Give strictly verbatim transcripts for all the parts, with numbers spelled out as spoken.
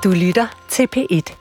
Du lytter til P et.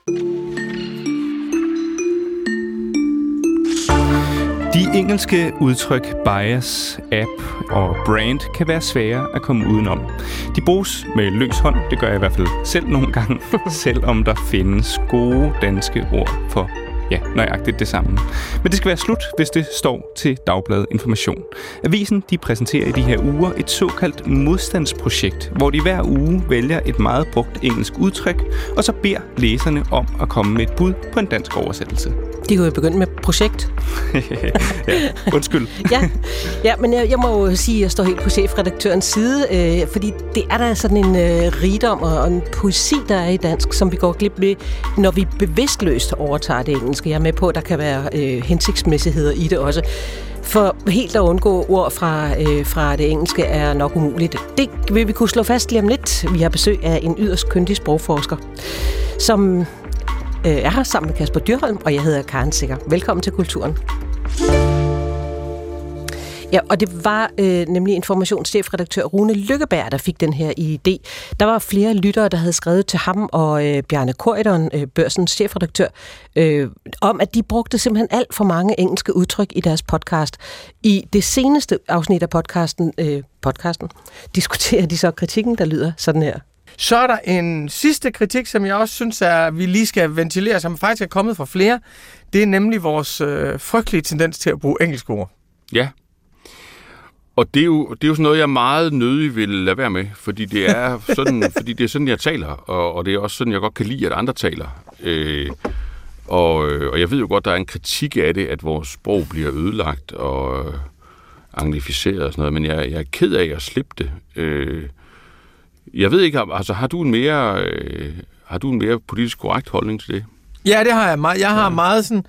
De engelske udtryk bias, app og brand kan være svære at komme udenom. De bruges med løs hånd, det gør jeg i hvert fald selv nogle gange, selvom der findes gode danske ord for ja, nøjagtigt det samme. Men det skal være slut, hvis det står til Dagbladet Information. Avisen de præsenterer i de her uger et såkaldt modstandsprojekt, hvor de hver uge vælger et meget brugt engelsk udtryk, og så beder læserne om at komme med et bud på en dansk oversættelse. De kunne jo begynde med projekt. ja, undskyld. ja, ja, men jeg, jeg må jo sige, at jeg står helt på chefredaktørens side, øh, fordi det er der sådan en øh, rigdom og en poesi, der er i dansk, som vi går glip med, når vi bevidstløst overtager det engelske. Jeg er med på, at der kan være øh, hensigtsmæssigheder i det også. For helt at undgå ord fra, øh, fra det engelske er nok umuligt. Det vil vi kunne slå fast lige om lidt. Vi har besøg af en yderst kyndig sprogforsker, som øh, er her sammen med Kasper Dyrholm, og jeg hedder Karen Sikker. Velkommen til Kulturen. Ja, og det var øh, nemlig informationschefredaktør Rune Lykkeberg, der fik den her idé. Der var flere lyttere, der havde skrevet til ham og øh, Bjarne Corydon, øh, Børsens chefredaktør, øh, om at de brugte simpelthen alt for mange engelske udtryk i deres podcast. I det seneste afsnit af podcasten, øh, podcasten diskuterer de så kritikken, der lyder sådan her. Så er der en sidste kritik, som jeg også synes, at vi lige skal ventilere, som faktisk er kommet fra flere. Det er nemlig vores øh, frygtelige tendens til at bruge engelske ord. Ja. Og det er, jo, det er jo sådan noget, jeg meget nødig vil lade være med, fordi det er sådan, fordi det er sådan jeg taler, og, og det er også sådan, jeg godt kan lide, at andre taler. Øh, og, og jeg ved jo godt, der er en kritik af det, at vores sprog bliver ødelagt og øh, anglificeret og sådan noget, men jeg, jeg er ked af at slippe det. Øh, jeg ved ikke, altså har du en mere, øh, har du en mere politisk korrekt holdning til det? Ja, det har jeg meget. Jeg har ja. meget sådan,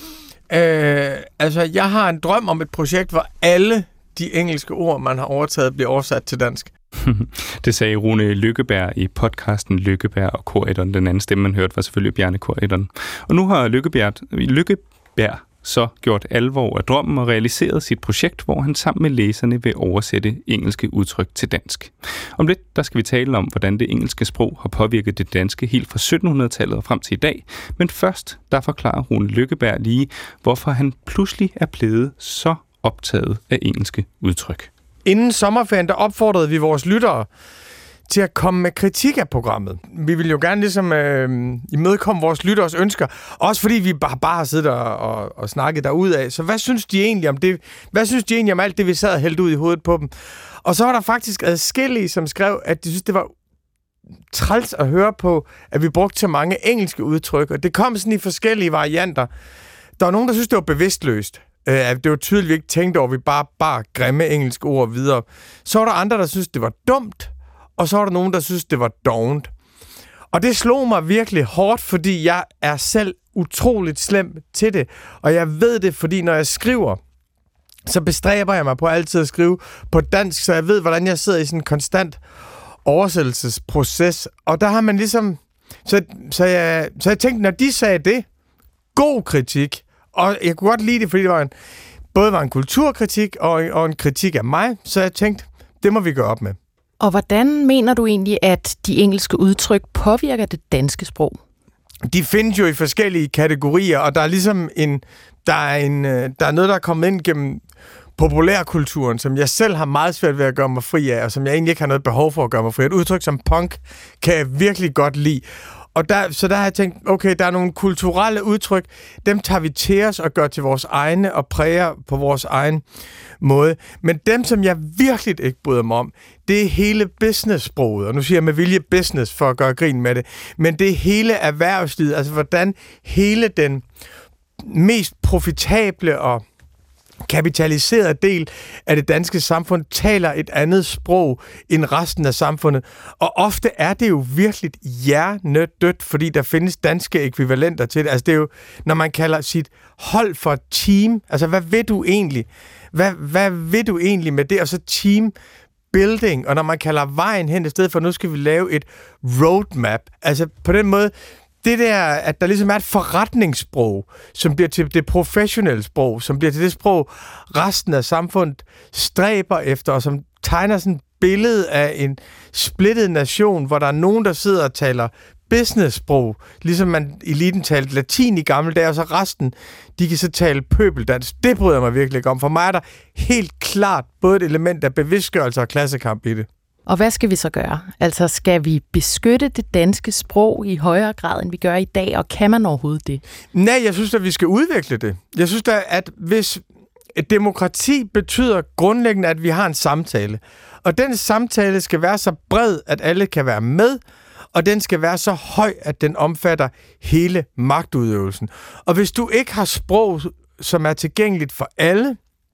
øh, altså jeg har en drøm om et projekt, hvor alle de engelske ord, man har overtaget, bliver oversat til dansk. Det sagde Rune Lykkeberg i podcasten Lykkeberg og Corydon. Den anden stemme, man hørte, var selvfølgelig Bjarne Corydon. Og nu har Lykkeberg, Lykkeberg så gjort alvor af drømmen og realiseret sit projekt, hvor han sammen med læserne vil oversætte engelske udtryk til dansk. Om lidt, der skal vi tale om, hvordan det engelske sprog har påvirket det danske helt fra sytten hundrede-tallet og frem til i dag. Men først, der forklarer Rune Lykkeberg lige, hvorfor han pludselig er blevet så optaget af engelske udtryk. Inden sommerferien, der opfordrede vi vores lyttere til at komme med kritik af programmet. Vi vil jo gerne ligesom øh, imødekomme vores lytteres ønsker, også fordi vi bare, bare har siddet og, og, og snakket derudad. Så hvad synes de egentlig om det? Hvad synes de egentlig om alt det, vi sad og hældte ud i hovedet på dem? Og så var der faktisk adskillige, som skrev, at de synes, det var træls at høre på, at vi brugte så mange engelske udtryk, og det kom sådan i forskellige varianter. Der var nogen, der synes, det var bevidstløst. Det var tydeligt, vi ikke tænkte over, at vi bare bare grimme engelske ord videre. Så var der andre, der synes det var dumt, og så var der nogen, der synes det var dovent. Og det slog mig virkelig hårdt, fordi jeg er selv utroligt slem til det. Og jeg ved det, fordi når jeg skriver, så bestræber jeg mig på altid at skrive på dansk, så jeg ved, hvordan jeg sidder i sådan en konstant oversættelsesproces. Og der har man ligesom... Så, så, jeg, så jeg tænkte, når de sagde det, god kritik. Og jeg kunne godt lide det, fordi det var en, både var en kulturkritik og, og en kritik af mig, så jeg tænkte, det må vi gøre op med. Og hvordan mener du egentlig, at de engelske udtryk påvirker det danske sprog? De findes jo i forskellige kategorier, og der er ligesom en, der er, en, der er noget, der er kommet ind gennem populærkulturen, som jeg selv har meget svært ved at gøre mig fri af, og som jeg egentlig ikke har noget behov for at gøre mig fri af. Et udtryk som punk kan jeg virkelig godt lide. Og der, så der har jeg tænkt, okay, der er nogle kulturelle udtryk, dem tager vi til os og gør til vores egne og præger på vores egen måde. Men dem, som jeg virkelig ikke bryder mig om, det er hele business-sproget. Og nu siger jeg med vilje business for at gøre grin med det. Men det er hele erhvervslivet, altså hvordan hele den mest profitable og kapitaliseret del af det danske samfund taler et andet sprog end resten af samfundet. Og ofte er det jo virkelig hjernedødt, fordi der findes danske ekvivalenter til det. Altså det er jo, når man kalder sit hold for et team, altså hvad vil du egentlig? Hvad, hvad vil du egentlig med det? Og så team building, og når man kalder vejen hen i stedet for, nu skal vi lave et roadmap. Altså på den måde, det der, at der ligesom er et forretningssprog, som bliver til det professionelle sprog, som bliver til det sprog, resten af samfundet stræber efter, og som tegner sådan et billede af en splittet nation, hvor der er nogen, der sidder og taler business-sprog, ligesom man eliten talte latin i gamle dage, og så resten, de kan så tale pøbeldansk. Det bryder jeg mig virkelig ikke om. For mig er der helt klart både et element af bevidstgørelse og klassekamp i det. Og hvad skal vi så gøre? Altså, skal vi beskytte det danske sprog i højere grad, end vi gør i dag, og kan man overhovedet det? Nej, jeg synes, at vi skal udvikle det. Jeg synes da, at hvis et demokrati betyder grundlæggende, at vi har en samtale, og den samtale skal være så bred, at alle kan være med, og den skal være så høj, at den omfatter hele magtudøvelsen. Og hvis du ikke har sprog, som er tilgængeligt for alle,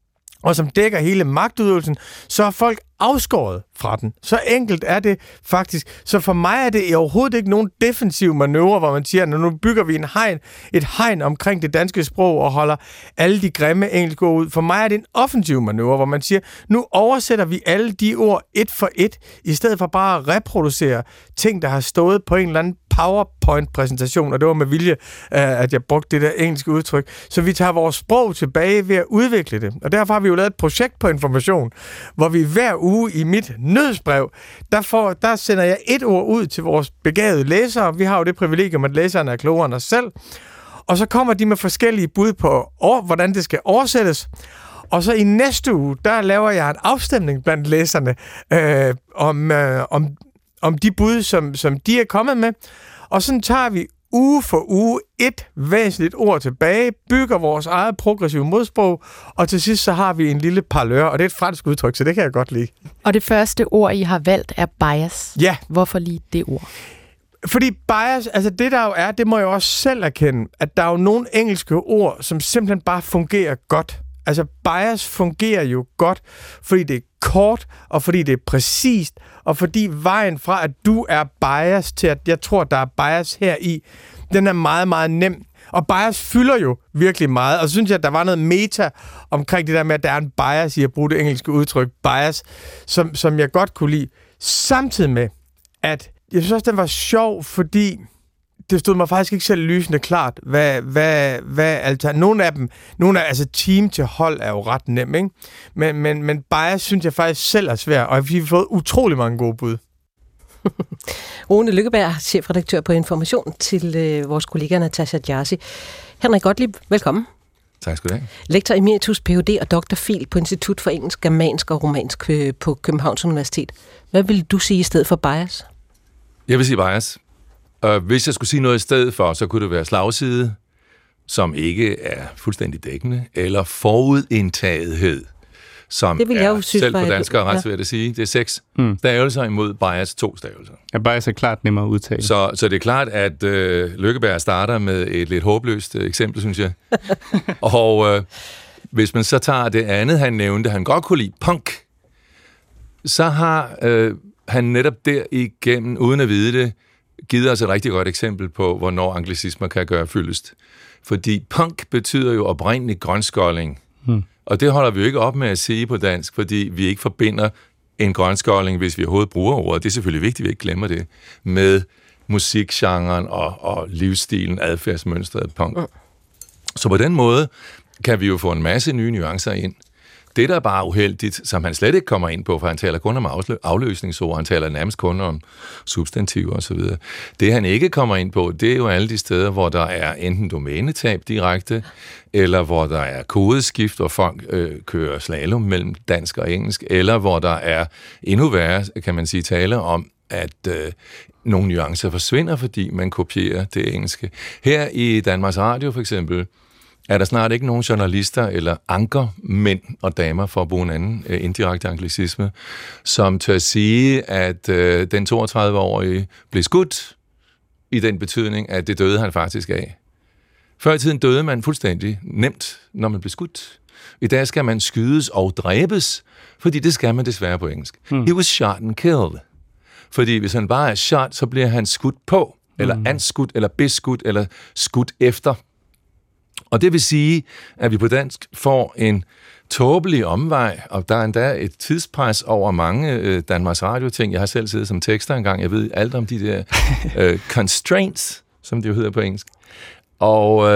og som dækker hele magtudøvelsen, så er folk afskåret fra den. Så enkelt er det faktisk. Så for mig er det overhovedet ikke nogen defensiv manøvre, hvor man siger, nu bygger vi en hegn, et hegn omkring det danske sprog og holder alle de grimme engelske ord ud. For mig er det en offensiv manøvre, hvor man siger, nu oversætter vi alle de ord et for et, i stedet for bare at reproducere ting, der har stået på en eller anden PowerPoint-præsentation, og det var med vilje, at jeg brugte det der engelske udtryk. Så vi tager vores sprog tilbage ved at udvikle det. Og derfor har vi jo lavet et projekt på Information, hvor vi hver uge i mit nyhedsbrev, der, får, der sender jeg et ord ud til vores begavede læsere. Vi har jo det privilegium, at læserne er klogere end os selv. Og så kommer de med forskellige bud på, hvordan det skal oversættes. Og så i næste uge, der laver jeg en afstemning blandt læserne øh, om, øh, om, om de bud, som, som de er kommet med. Og sådan tager vi uge for uge et væsentligt ord tilbage, bygger vores eget progressive modsprog, og til sidst så har vi en lille parlør, og det er et fransk udtryk, så det kan jeg godt lide. Og det første ord, I har valgt, er bias. Ja. Hvorfor lige det ord? Fordi bias, altså det der jo er, det må jeg også selv erkende, at der er jo nogle engelske ord, som simpelthen bare fungerer godt. Altså bias fungerer jo godt, fordi det er kort, og fordi det er præcist, og fordi vejen fra, at du er bias, til at jeg tror, der er bias her i, den er meget, meget nem. Og bias fylder jo virkelig meget, og så synes jeg, at der var noget meta omkring det der med, at der er en bias i at bruge det engelske udtryk bias, som, som jeg godt kunne lide. Samtidig med, at jeg synes også, den var sjov, fordi det stod mig faktisk ikke selv lysende klart, hvad, hvad, hvad altså, nogle af dem, nogle af, altså team til hold er jo ret nem, ikke? Men, men, men bias synes jeg faktisk selv er svært, og vi har fået utrolig mange gode bud. Rune Lykkeberg, chefredaktør på Information, til øh, vores kollega Natasha Djarsi. Henrik Gottlieb, velkommen. Tak skal du have. Lektor emeritus, P H D og doktorfil på Institut for Engelsk, Germansk og Romansk på Københavns Universitet. Hvad vil du sige i stedet for bias? Jeg vil sige bias. Og hvis jeg skulle sige noget i stedet for, så kunne det være slagside, som ikke er fuldstændig dækkende, eller forudindtagethed, som det vil jeg er jo synes, selv på dansk og ret ja. svært at sige. Det er seks mm. stavelser imod bias to stavelser. Ja, bias er klart nemmere at udtale. Så, så det er klart, at øh, Lykkeberg starter med et lidt håbløst øh, eksempel, synes jeg. og øh, hvis man så tager det andet, han nævnte, han godt kunne lide, punk, så har øh, han netop derigennem, uden at vide det, givet os et rigtig godt eksempel på, hvornår anglicismer kan gøre fyldest. Fordi punk betyder jo oprindeligt grønskolling. Hmm. Og det holder vi jo ikke op med at sige på dansk, fordi vi ikke forbinder en grønskolling, hvis vi overhovedet bruger ordet. Det er selvfølgelig vigtigt, at vi ikke glemmer det, med musikgenren og, og livsstilen, adfærdsmønstret punk. Hmm. Så på den måde kan vi jo få en masse nye nuancer ind. Det, der er bare uheldigt, som han slet ikke kommer ind på, for han taler kun om afløsningsord, han taler nærmest kun om substantiver osv. Det, han ikke kommer ind på, det er jo alle de steder, hvor der er enten domænetab direkte, eller hvor der er kodeskift, hvor folk øh, kører slalom mellem dansk og engelsk, eller hvor der er endnu værre, kan man sige, tale om, at øh, nogle nuancer forsvinder, fordi man kopierer det engelske. Her i Danmarks Radio for eksempel, er der snart ikke nogen journalister eller ankermænd og damer, for at bruge en anden øh, indirekte anglicisme, som tør sige, at øh, den toogtredive-årige blev skudt i den betydning, at det døde han faktisk af. Før i tiden døde man fuldstændig nemt, når man blev skudt. I dag skal man skydes og dræbes, fordi det skal man desværre på engelsk. Hmm. He was shot and killed. Fordi hvis han bare er shot, så bliver han skudt på, eller hmm. anskudt, eller beskudt, eller skudt efter. Og det vil sige, at vi på dansk får en tåbelig omvej, og der er endda et tidspres over mange øh, Danmarks Radio-ting. Jeg har selv siddet som tekster engang, jeg ved alt om de der øh, constraints, som det jo hedder på engelsk. Og øh,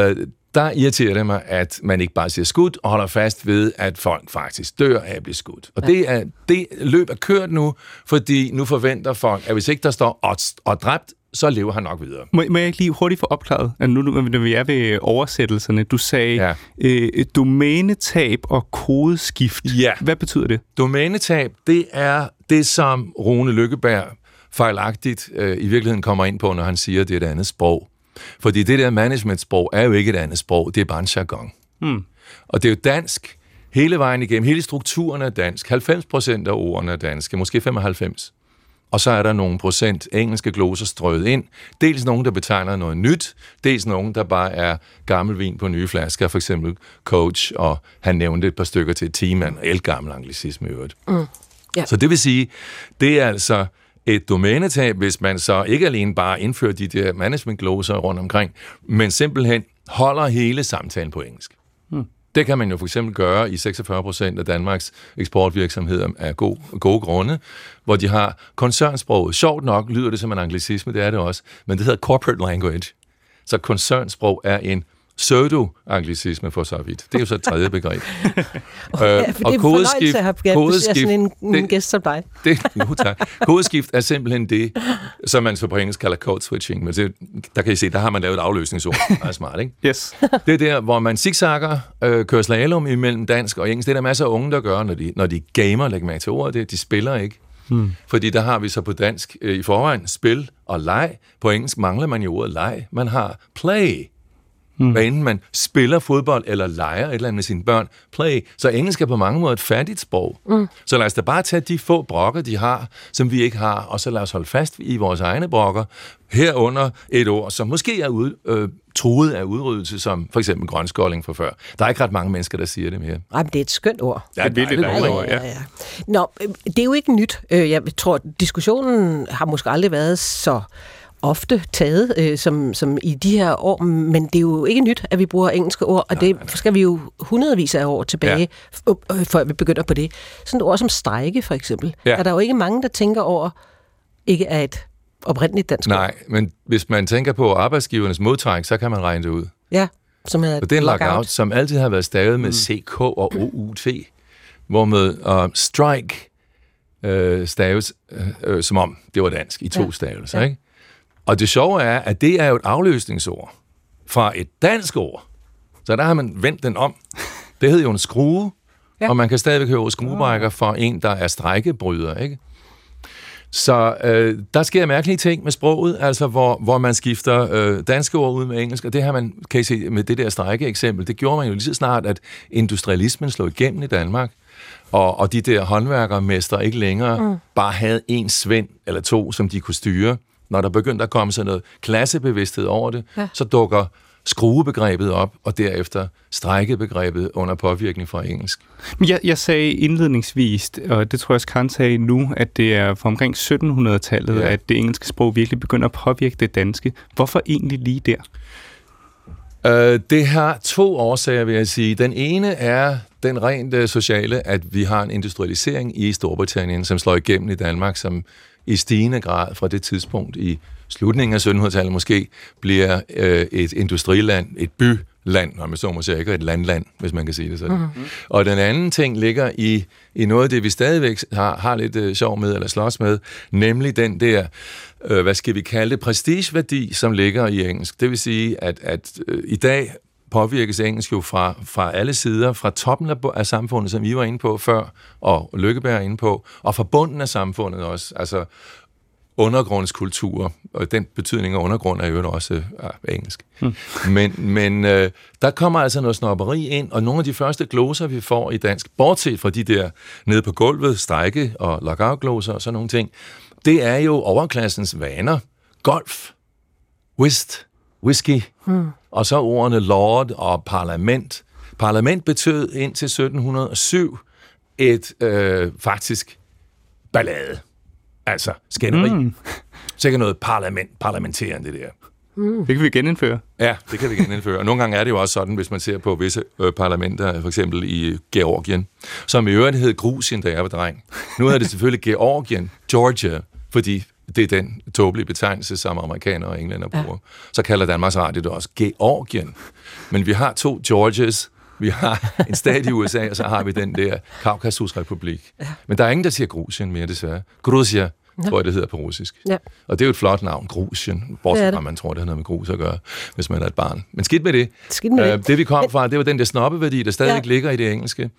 der irriterer det mig, at man ikke bare siger skudt, og holder fast ved, at folk faktisk dør af at blive skudt. Og ja. det, er, det løb er kørt nu, fordi nu forventer folk, at hvis ikke der står og, og dræbt, så lever han nok videre. Må, må jeg ikke lige hurtigt få opklaret, at nu, når vi er ved oversættelserne, du sagde ja. øh, domænetab og kodeskift. Ja. Hvad betyder det? Domænetab, det er det, som Rune Lykkeberg fejlagtigt øh, i virkeligheden kommer ind på, når han siger, at det er et andet sprog. Fordi det der managementsprog er jo ikke et andet sprog, det er bare en jargon. Hmm. Og det er jo dansk hele vejen igennem. Hele strukturen er dansk. halvfems procent af ordene er danske, måske femoghalvfems. Og så er der nogle procent engelske gloser strøget ind. Dels nogen, der betegner noget nyt, dels nogen, der bare er gammel vin på nye flasker, for eksempel Coach, og han nævnte et par stykker til T-man, og elgammel anglicisme i øvrigt. Mm. Ja. Så det vil sige, det er altså et domænetab, hvis man så ikke alene bare indfører de der management-gloser rundt omkring, men simpelthen holder hele samtalen på engelsk. Hmm. Det kan man jo for eksempel gøre i seksogfyrre procent af Danmarks eksportvirksomheder af gode, gode grunde, hvor de har koncernsproget. Sjovt nok lyder det som en anglicisme, det er det også, men det hedder corporate language. Så koncernsprog er en pseudo-anglicisme for så vidt. Det er jo så et tredje begreb. øh, ja, og kodeskift, kodeskift sådan en, en gæst som dig. Det, jo, tak. Kodeskift er simpelthen det, som man så på engelsk kalder code switching. Men det, der kan I se, der har man lavet et afløsningsord. Det er smart, ikke? Yes. Det er der, hvor man zigzagger, øh, kører slalom imellem dansk og engelsk. Det er der masser af unge, der gør, når de, når de gamer, lægger mærke til ordet, det, de spiller ikke. Hmm. Fordi der har vi så på dansk øh, i forvejen spil og leg. På engelsk mangler man jo ordet leg. Man har play. Mm. Hvad enten man spiller fodbold eller leger et eller andet med sine børn, play. Så engelsk er på mange måder et fattigt sprog. Mm. Så lad os da bare tage de få brokker, de har, som vi ikke har, og så lad os holde fast i vores egne brokker, herunder et ord, som måske er ud, øh, truet af udryddelse, som for eksempel grønskåling fra før. Der er ikke ret mange mennesker, der siger det mere. Ej, men det er et skønt ord. Ja, det er et virkelig ord, ja. ja. Nå, det er jo ikke nyt. Jeg tror, diskussionen har måske aldrig været så ofte taget, øh, som, som i de her år, men det er jo ikke nyt, at vi bruger engelske ord, og det skal vi jo hundredvis af år tilbage, ja. f- før vi begynder på det. Sådan et ord som strejke, for eksempel, ja. er der jo ikke mange, der tænker over, ikke er et oprindeligt dansk Nej, ord. men hvis man tænker på arbejdsgivernes modtræk, så kan man regne det ud. Ja, som hedder og det er en lockout, lockout, som altid har været stavet med mm. C K og O U T, hvor med uh, strike uh, staves uh, uh, som om det var dansk i to ja. stavelser, ja. ikke? Og det sjove er, at det er jo et afløsningsord fra et dansk ord. Så der har man vendt den om. Det hedder jo en skrue, ja. og man kan stadigvæk høre skruebrækker for en, der er strejkebryder, ikke? Så øh, der sker mærkelige ting med sproget, altså hvor, hvor man skifter øh, danske ord ud med engelsk, og det har man, kan I se med det der strejke-eksempel, det gjorde man jo lige så snart, at industrialismen slog igennem i Danmark, og, og de der håndværkermestre ikke længere mm. bare havde en svend eller to, som de kunne styre. Når der begyndte at komme sådan noget klassebevidsthed over det, ja. så dukker skruebegrebet op, og derefter strejkebegrebet under påvirkning fra engelsk. Men jeg, jeg sagde indledningsvis, og det tror jeg også Karen sagde nu, at det er fra omkring sytten hundrede-tallet, ja. at det engelske sprog virkelig begynder at påvirke det danske. Hvorfor egentlig lige der? Uh, det har to årsager, vil jeg sige. Den ene er den rent uh, sociale, at vi har en industrialisering i Storbritannien, som slår igennem i Danmark, som i stigende grad fra det tidspunkt i slutningen af sytten hundrede-tallet måske bliver øh, et industriland, et byland, når man så må sige, ikke et landland, hvis man kan sige det sådan. Mm-hmm. Og den anden ting ligger i, i noget af det, vi stadigvæk har, har lidt øh, sjov med, eller slås med, nemlig den der, øh, hvad skal vi kalde det, prestigeværdi, som ligger i engelsk. Det vil sige, at, at øh, i dag påvirkes engelsk jo fra, fra alle sider, fra toppen af, af samfundet, som I var inde på før, og Lykkeberg er inde på, og fra bunden af samfundet også, altså undergrundskultur, og den betydning af undergrund er jo også ja, engelsk. Hmm. Men, men øh, der kommer altså noget snobberi ind, og nogle af de første gloser, vi får i dansk, bortset fra de der nede på gulvet, strejke og lockout-gloser og sådan nogle ting, det er jo overklassens vaner. Golf, whist, whisky, hmm. og så ordene lord og parlament. Parlament betød indtil sytten hundrede og syv et øh, faktisk ballade. Altså skænderi. Mm. Så ikke noget parlament, parlamenterende det der. Mm. Det kan vi genindføre. Ja, det kan vi genindføre. Og nogle gange er det jo også sådan, hvis man ser på visse øh, parlamenter, for eksempel i Georgien, som i øvrigt hed Grusien, da jeg var dreng. Nu hedder det selvfølgelig Georgien, Georgia, fordi Det er den tåbelige betegnelse, som amerikanere og englænder bruger. Ja. Så kalder Danmarks Radio det også Georgien. Men vi har to Georges, vi har en stat i U S A, og så har vi den der Kaukasusrepublik. Ja. Men der er ingen, der siger Grusien mere, desværre. Gruzia, ja. tror jeg, det hedder på russisk. Ja. Og det er jo et flot navn, Grusien. Bortset fra, man tror, det har noget med grus at gøre, hvis man er et barn. Men skidt med det. Skidt med det. Uh, det, vi kom fra, det var den der snobbeværdi, der stadig ja. ligger i det engelske,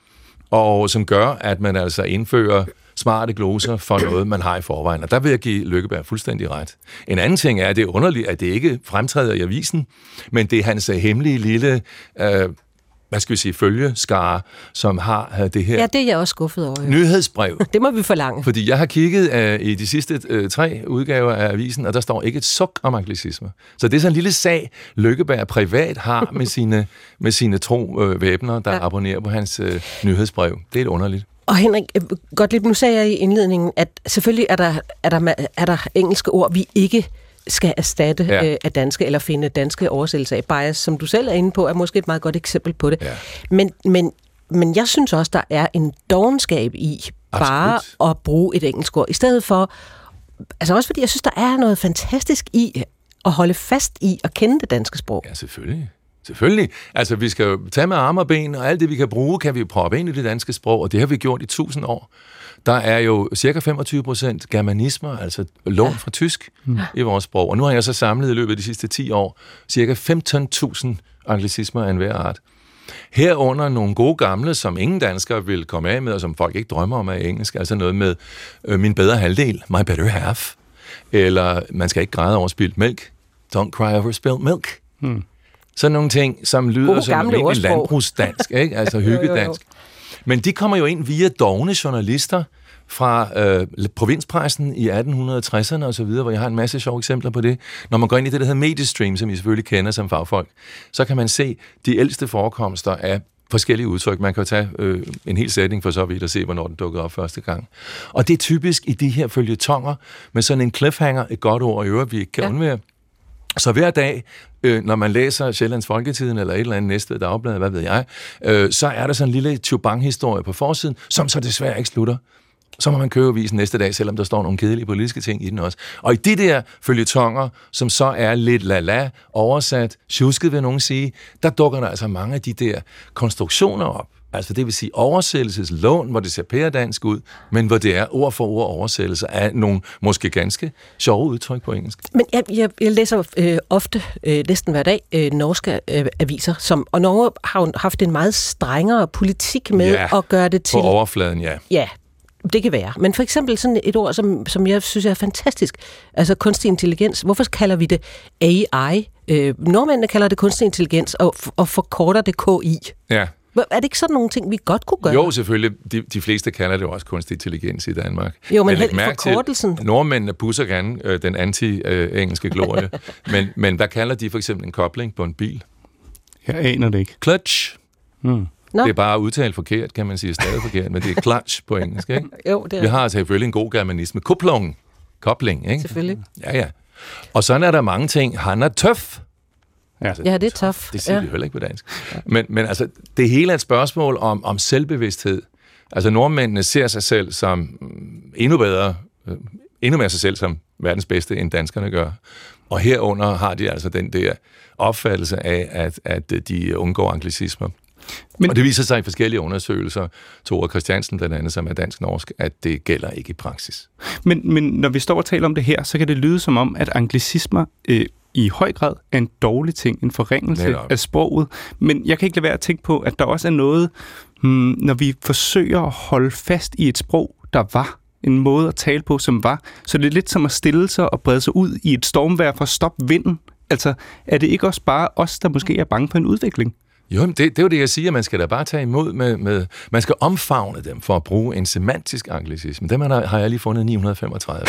og som gør, at man altså indfører smarte gloser for noget, man har i forvejen. Og der vil jeg give Løkkeberg fuldstændig ret. En anden ting er, at det er underligt, at det ikke fremtræder i avisen, men det er hans hemmelige lille, øh, hvad skal vi sige, følgeskare, som har det her... Ja, det er jeg også skuffet over. Nyhedsbrev. Det må vi forlange. Fordi jeg har kigget øh, i de sidste øh, tre udgaver af avisen, og der står ikke et suk om anglicisme. Så det er sådan en lille sag, Løkkeberg privat har med sine, med sine tro øh, væbner, der ja. abonnerer på hans øh, nyhedsbrev. Det er lidt underligt. Og Henrik, godt lidt, nu sagde jeg i indledningen, at selvfølgelig er der, er der, er der engelske ord, vi ikke skal erstatte ja. øh, af danske, eller finde danske oversættelser af. Bias, som du selv er inde på, er måske et meget godt eksempel på det. Ja. Men, men, men jeg synes også, der er en dovenskab i bare Absolut. at bruge et engelsk ord, i stedet for, altså også fordi jeg synes, der er noget fantastisk i at holde fast i at kende det danske sprog. Ja, selvfølgelig. Selvfølgelig. Altså, vi skal jo tage med arme og ben, og alt det, vi kan bruge, kan vi proppe ind i det danske sprog, og det har vi gjort i tusind år. Der er jo cirka femogtyve procent germanismer, altså lån ja. fra tysk, ja. i vores sprog. Og nu har jeg så samlet i løbet af de sidste ti år cirka femten tusind anglicismer af enhver art. Herunder nogle gode gamle, som ingen danskere vil komme af med, og som folk ikke drømmer om af engelsk. Altså noget med øh, min bedre halvdel, my better half. Eller man skal ikke græde over spildt mælk. Don't cry over spilled milk. Hmm. Sådan nogle ting, som lyder God, som en landbrugsdansk, ikke? Altså hyggedansk. jo, jo, jo. Men de kommer jo ind via dovne journalister fra øh, provinspressen i atten tresserne og så videre, hvor jeg har en masse sjove eksempler på det. Når man går ind i det, der hedder Mediestream, som I selvfølgelig kender som fagfolk, så kan man se de ældste forekomster af forskellige udtryk. Man kan jo tage øh, en hel sætning for så vidt og se, hvornår den dukkede op første gang. Og det er typisk i de her følgetonger med sådan en cliffhanger, et godt ord i øvrigt, vi ikke kan ja. undvære. Så hver dag, øh, når man læser Sjællands Folketiden eller et eller andet Næstved Dagblad, hvad ved jeg, øh, så er der sådan en lille tjubang-historie på forsiden, som så desværre ikke slutter. Så må man købe avisen næste dag, selvom der står nogle kedelige politiske ting i den også. Og i de der følgetonger, som så er lidt la-la, oversat, tjusket vil nogen sige, der dukker der altså mange af de der konstruktioner op. Altså det vil sige oversættelseslån, hvor det ser pæredansk ud, men hvor det er ord for ord oversættelser af nogle måske ganske sjove udtryk på engelsk. Men jeg, jeg, jeg læser øh, ofte, øh, næsten hver dag, øh, norske øh, aviser, som, og Norge har jo haft en meget strengere politik med ja, at gøre det til... på overfladen, ja. Ja, det kan være. Men for eksempel sådan et ord, som, som jeg synes er fantastisk, altså kunstig intelligens. Hvorfor kalder vi det A I? Øh, nordmændene kalder det kunstig intelligens, og, og forkorter det K I. Ja. Er det ikke sådan nogle ting, vi godt kunne gøre? Jo, selvfølgelig. De, de fleste kalder det jo også kunstig intelligens i Danmark. Jo, men helt forkortelsen. Til, nordmændene pusser gerne øh, den anti-engelske glorie. men, men hvad kalder de for eksempel en kobling på en bil? Jeg aner det ikke. Clutch. Hmm. No. Det er bare udtalt forkert, kan man sige, stadig forkert, men det er clutch på engelsk, ikke? Jo, det er. Vi har altså selvfølgelig en god germanisme. Kuplung. Kobling, ikke? Selvfølgelig. Ja, ja. Og sådan er der mange ting. Han er tøf. Ja, altså, ja, det er tough. Det siger ja. vi heller ikke på dansk. Men, men altså, det hele er et spørgsmål om, om selvbevidsthed. Altså, nordmændene ser sig selv som endnu bedre, endnu mere sig selv som verdens bedste, end danskerne gør. Og herunder har de altså den der opfattelse af, at, at de undgår anglicismer. Men, og det viser sig i forskellige undersøgelser, Tore Christiansen blandt andet, som er dansk-norsk, at det gælder ikke i praksis. Men, men når vi står og taler om det her, så kan det lyde som om, at anglicismer øh, i høj grad er en dårlig ting, en forringelse Netop. af sproget. Men jeg kan ikke lade være at tænke på, at der også er noget, hmm, når vi forsøger at holde fast i et sprog, der var en måde at tale på, som var. Så det er lidt som at stille sig og brede sig ud i et stormvejr for at stoppe vinden. Altså, er det ikke også bare os, der måske er bange for en udvikling? Jo, det, det er jo det, jeg siger. Man skal da bare tage imod med, med... Man skal omfavne dem for at bruge en semantisk anglicisme. Dem har, har jeg lige fundet ni hundrede femogtredive.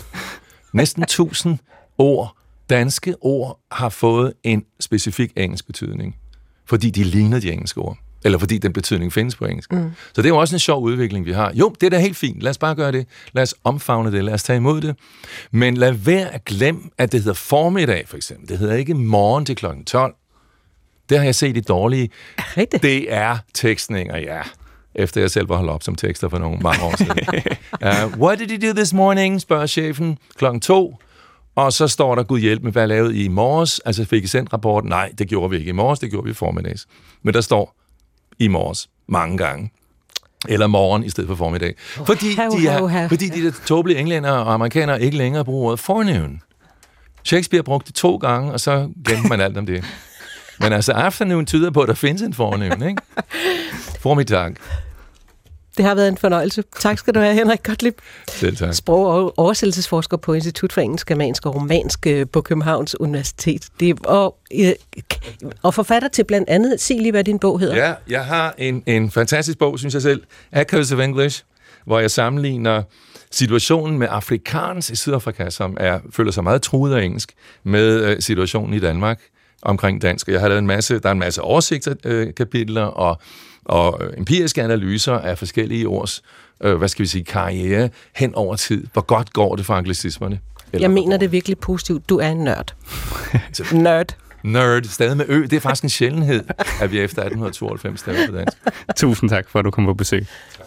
Næsten tusind ord, danske ord, har fået en specifik engelsk betydning. Fordi de ligner de engelske ord. Eller fordi den betydning findes på engelsk. Mm. Så det er jo også en sjov udvikling, vi har. Jo, det er da helt fint. Lad os bare gøre det. Lad os omfavne det. Lad os tage imod det. Men lad være at glemme, at det hedder formiddag, for eksempel. Det hedder ikke morgen til klokken tolv. Det har jeg set i dårlige. Rigtigt? Det er tekstninger, ja. efter jeg selv var holdt op som tekster for nogle mange år siden. uh, What did you do this morning? Spørger chefen klokken to. Og så står der, Gud hjælp med, hvad jeg lavede i morges. Altså fik I sendt rapporten? Nej, det gjorde vi ikke i morges, det gjorde vi i formiddags. Men der står i morges mange gange. Eller morgen i stedet for formiddag. Fordi de, er, fordi de der tåbelige englænder og amerikanere ikke længere bruger ordet forenoon. Shakespeare brugte det to gange, og så glemte man alt om det. Men altså, afternoon tyder på, at der findes en forenoon, ikke? Formiddag. Det har været en fornøjelse. Tak skal du have, Henrik Gottlieb. Selv tak. Sprog- og oversættelsesforsker på Institut for Engelsk, Germansk og Romansk på Københavns Universitet. Det er, og, og forfatter til blandt andet, sig lige, hvad din bog hedder. Ja, jeg har en, en fantastisk bog, synes jeg selv, Echoes of English, hvor jeg sammenligner situationen med afrikaners i Sydafrika, som er, føler sig meget truet af engelsk, med situationen i Danmark omkring dansk. Jeg har lavet en masse, der er en masse oversigtskapitler og og empiriske analyser af forskellige års, øh, hvad skal vi sige, karriere hen over tid. Hvor godt går det for anglicismerne? Jeg mener det virkelig positivt. Du er en nørd. Nørd. Nerd, stadig med ø. Det er faktisk en sjældenhed, at vi efter atten tooghalvfems stadig på dansk. Tusind tak for, at du kom på besøg.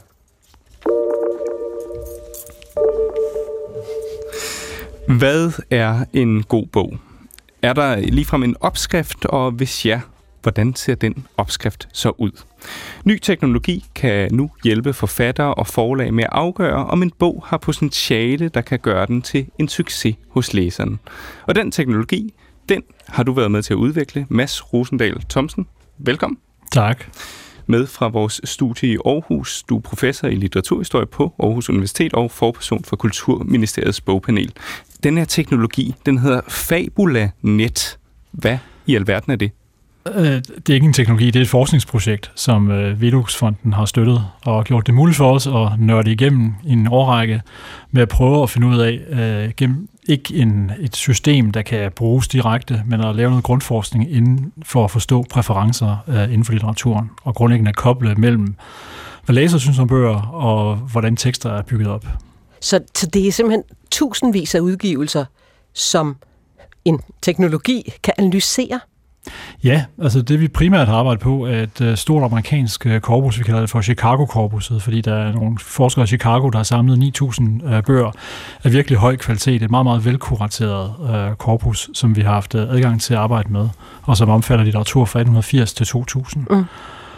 Hvad er en god bog? Er der ligefrem en opskrift, og hvis ja, hvordan ser den opskrift så ud? Ny teknologi kan nu hjælpe forfattere og forlag med at afgøre, om en bog har potentiale, der kan gøre den til en succes hos læseren. Og den teknologi, den har du været med til at udvikle. Mads Rosendal Thomsen, velkommen. Tak. Med fra vores studie i Aarhus. Du er professor i litteraturhistorie på Aarhus Universitet og forperson for Kulturministeriets bogpanel. Den her teknologi, den hedder FabulaNet. Hvad i alverden er det? Det er ikke en teknologi, det er et forskningsprojekt, som Velux-fonden har støttet og gjort det muligt for os at nørde igennem i en årrække med at prøve at finde ud af, uh, gennem ikke en, et system, der kan bruges direkte, men at lave noget grundforskning inden for at forstå præferencer uh, inden for litteraturen, og grundlæggende at koble mellem, hvad læser synes om bøger, og hvordan tekster er bygget op. Så, så det er simpelthen tusindvis af udgivelser, som en teknologi kan analysere? Ja, altså det vi primært har arbejdet på er et uh, stort amerikansk uh, korpus, vi kalder det for Chicago-korpuset, fordi der er nogle forskere i Chicago, der har samlet ni tusind uh, bøger af virkelig høj kvalitet. Et meget, meget velkurateret uh, korpus, som vi har haft uh, adgang til at arbejde med, og som omfatter litteratur fra atten firs til to tusind. Mm.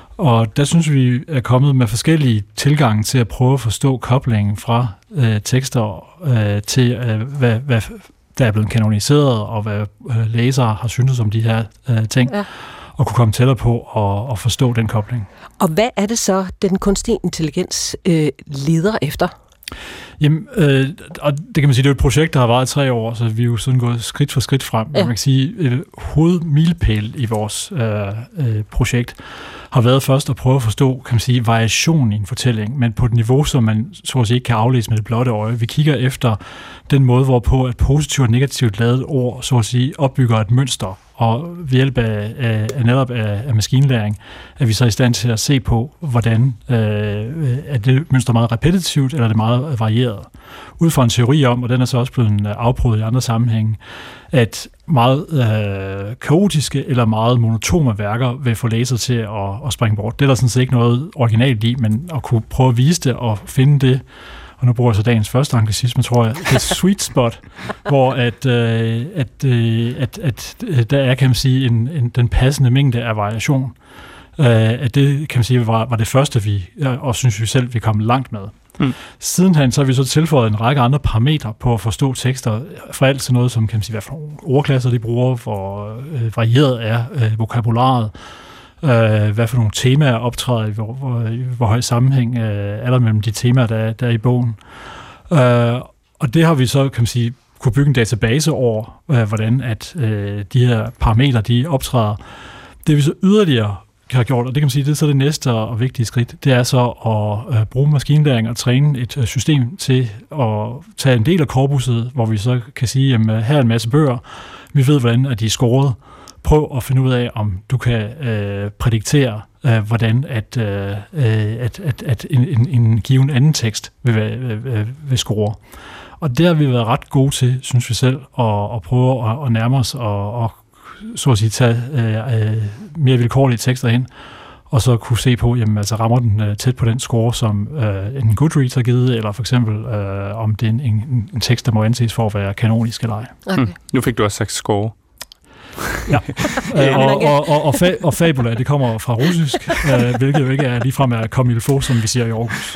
Og der synes vi er kommet med forskellige tilgange til at prøve at forstå koblingen fra uh, tekster uh, til, uh, hvad, hvad der er blevet kanoniseret, og hvad øh, læsere har syntes om de her øh, ting, ja. Og kunne komme tættere på og, og forstå den kobling. Og hvad er det så, den kunstig intelligens øh, leder efter? Jamen, øh, og det kan man sige, det er et projekt, der har varet tre år, så vi er jo sådan gået skridt for skridt frem. Ja. Man kan sige, et hovedmilepæl i vores øh, øh, projekt har været først at prøve at forstå, kan man sige, variationen i en fortælling, men på et niveau, som man så at sige ikke kan aflæse med det blotte øje. Vi kigger efter den måde, hvorpå et positivt og negativt ladet ord, så at sige, opbygger et mønster, og ved hjælp af, af, af netop af, af maskinlæring, er vi så i stand til at se på, hvordan øh, er det mønster meget repetitivt, eller er det meget varieret. Ud fra en teori om, og den er så også blevet afprøvet i andre sammenhænge, at meget øh, kaotiske eller meget monotone værker vil få læser til at, at springe bort. Det er der sådan set ikke noget originalt i, men at kunne prøve at vise det og finde det, og nu bruger jeg så dagens første anglicisme, tror jeg, det sweet spot, hvor at, øh, at, øh, at, at der er, kan man sige, en, en, den passende mængde af variation. Øh, at det, kan man sige, var, var det første, vi, og synes vi selv, vi kom langt med. Mm. Sidenhen så har vi så tilføjet en række andre parametre på at forstå tekster, for alt sådan noget som, kan man sige, hvad for nogle ordklasser de bruger, hvor øh, varieret er øh, vokabularet, øh, hvad for nogle temaer optræder i hvor, hvor, hvor høj sammenhæng øh, er der mellem de temaer, der, der er i bogen. Øh, og det har vi så, kan man sige, kunne bygge en database over, øh, hvordan at øh, de her parametre, de optræder. Det vi så yderligere har gjort, og det kan man sige, det er så det næste og vigtige skridt, det er så at øh, bruge maskinlæring og træne et øh, system til at tage en del af korpuset, hvor vi så kan sige, at her er en masse bøger, vi ved, hvordan er de er scoret. Prøv at finde ud af, om du kan øh, prædiktere, øh, hvordan at, øh, at, at, at en, en, en given anden tekst vil, vil, vil score. Og det har vi været ret gode til, synes vi selv, at, at prøve at, at nærme os og, og så at sige tage øh, mere vilkårlige tekster ind, og så kunne se på, jamen altså rammer den øh, tæt på den score, som øh, en Goodreads har givet, eller for eksempel øh, om det er en, en, en tekst, der må anses for at være kanonisk eller ej. Okay. Mm. Nu fik du også sagt score. Ja, øh, og, og, og, og, fa- og fabula, det kommer fra russisk, øh, hvilket jo ikke er ligefrem er comme il faut, som vi siger i Aarhus.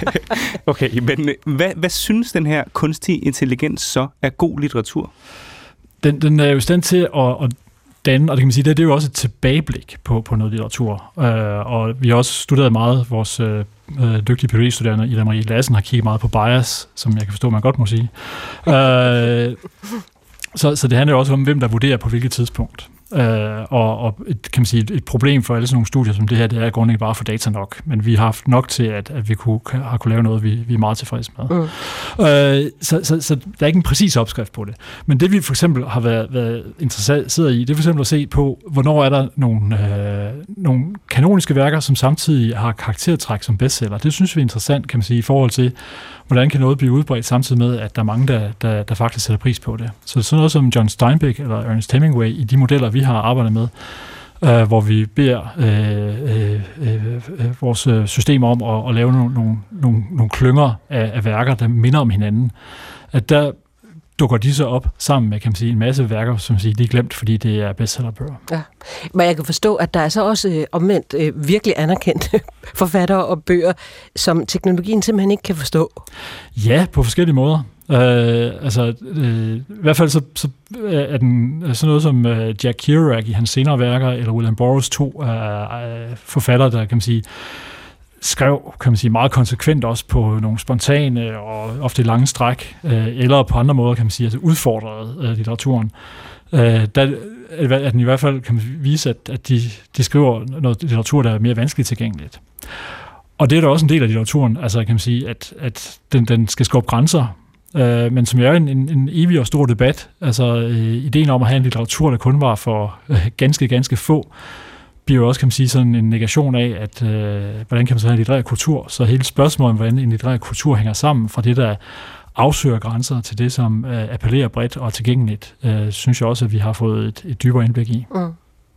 Okay, men hvad, hvad synes den her kunstige intelligens så er god litteratur? Den, den er jo i stand til at, at danne, og det kan man sige, det, det er jo også et tilbageblik på, på noget litteratur. Øh, og vi har også studeret meget, vores øh, dygtige P H D-studerende, Ida Marie Lassen, har kigget meget på bias, som jeg kan forstå, man godt må sige. Øh, Så, så det handler jo også om, hvem der vurderer på hvilket tidspunkt. Øh, og og et, kan man sige, et, et problem for alle sådan nogle studier som det her, det er grundlæggende bare for data nok. Men vi har haft nok til, at, at vi kunne, har kunne lave noget, vi, vi er meget tilfredse med. Mm. Øh, så, så, så der er ikke en præcis opskrift på det. Men det vi for eksempel har været, været interesseret i, det er for eksempel at se på, hvornår er der nogle, øh, nogle kanoniske værker, som samtidig har karaktertræk som bestseller. Det synes vi er interessant, kan man sige, i forhold til, hvordan kan noget blive udbredt, samtidig med, at der er mange, der, der, der faktisk sætter pris på det. Så sådan noget som John Steinbeck eller Ernest Hemingway, i de modeller, vi har arbejdet med, øh, hvor vi beder øh, øh, øh, vores systemer om at, at lave nogle, nogle, nogle, nogle klynger af, af værker, der minder om hinanden, at der dukker de så op sammen med, kan man sige, en masse værker, som siger, de er glemt, fordi det er bestsellerbøger. Ja. Men jeg kan forstå, at der er så også øh, omvendt øh, virkelig anerkendte forfattere og bøger, som teknologien simpelthen ikke kan forstå. Ja, på forskellige måder. Øh, altså, øh, i hvert fald så, så er den sådan noget som øh, Jack Kerouac i hans senere værker, eller William Burroughs to øh, forfattere, der kan man sige, skrev, kan man sige, meget konsekvent også på nogle spontane og ofte lange stræk, øh, eller på andre måder, kan man sige, altså udfordrede øh, litteraturen. Øh, der er den i hvert fald, kan man vise, at, at de, de skriver noget litteratur, der er mere vanskeligt tilgængeligt. Og det er da også en del af litteraturen, altså kan man sige, at, at den, den skal skubbe grænser, øh, men som jo er en, en, en evig og stor debat, altså øh, ideen om at have en litteratur, der kun var for øh, ganske, ganske få, bliver jo også, kan man sige, sådan en negation af, at øh, hvordan kan man så have en litterær kultur. Så hele spørgsmålet om, hvordan en litterær kultur hænger sammen, fra det, der afsøger grænser, til det, som øh, appellerer bredt og tilgængeligt, øh, synes jeg også, at vi har fået et, et dybere indblik i. Mm.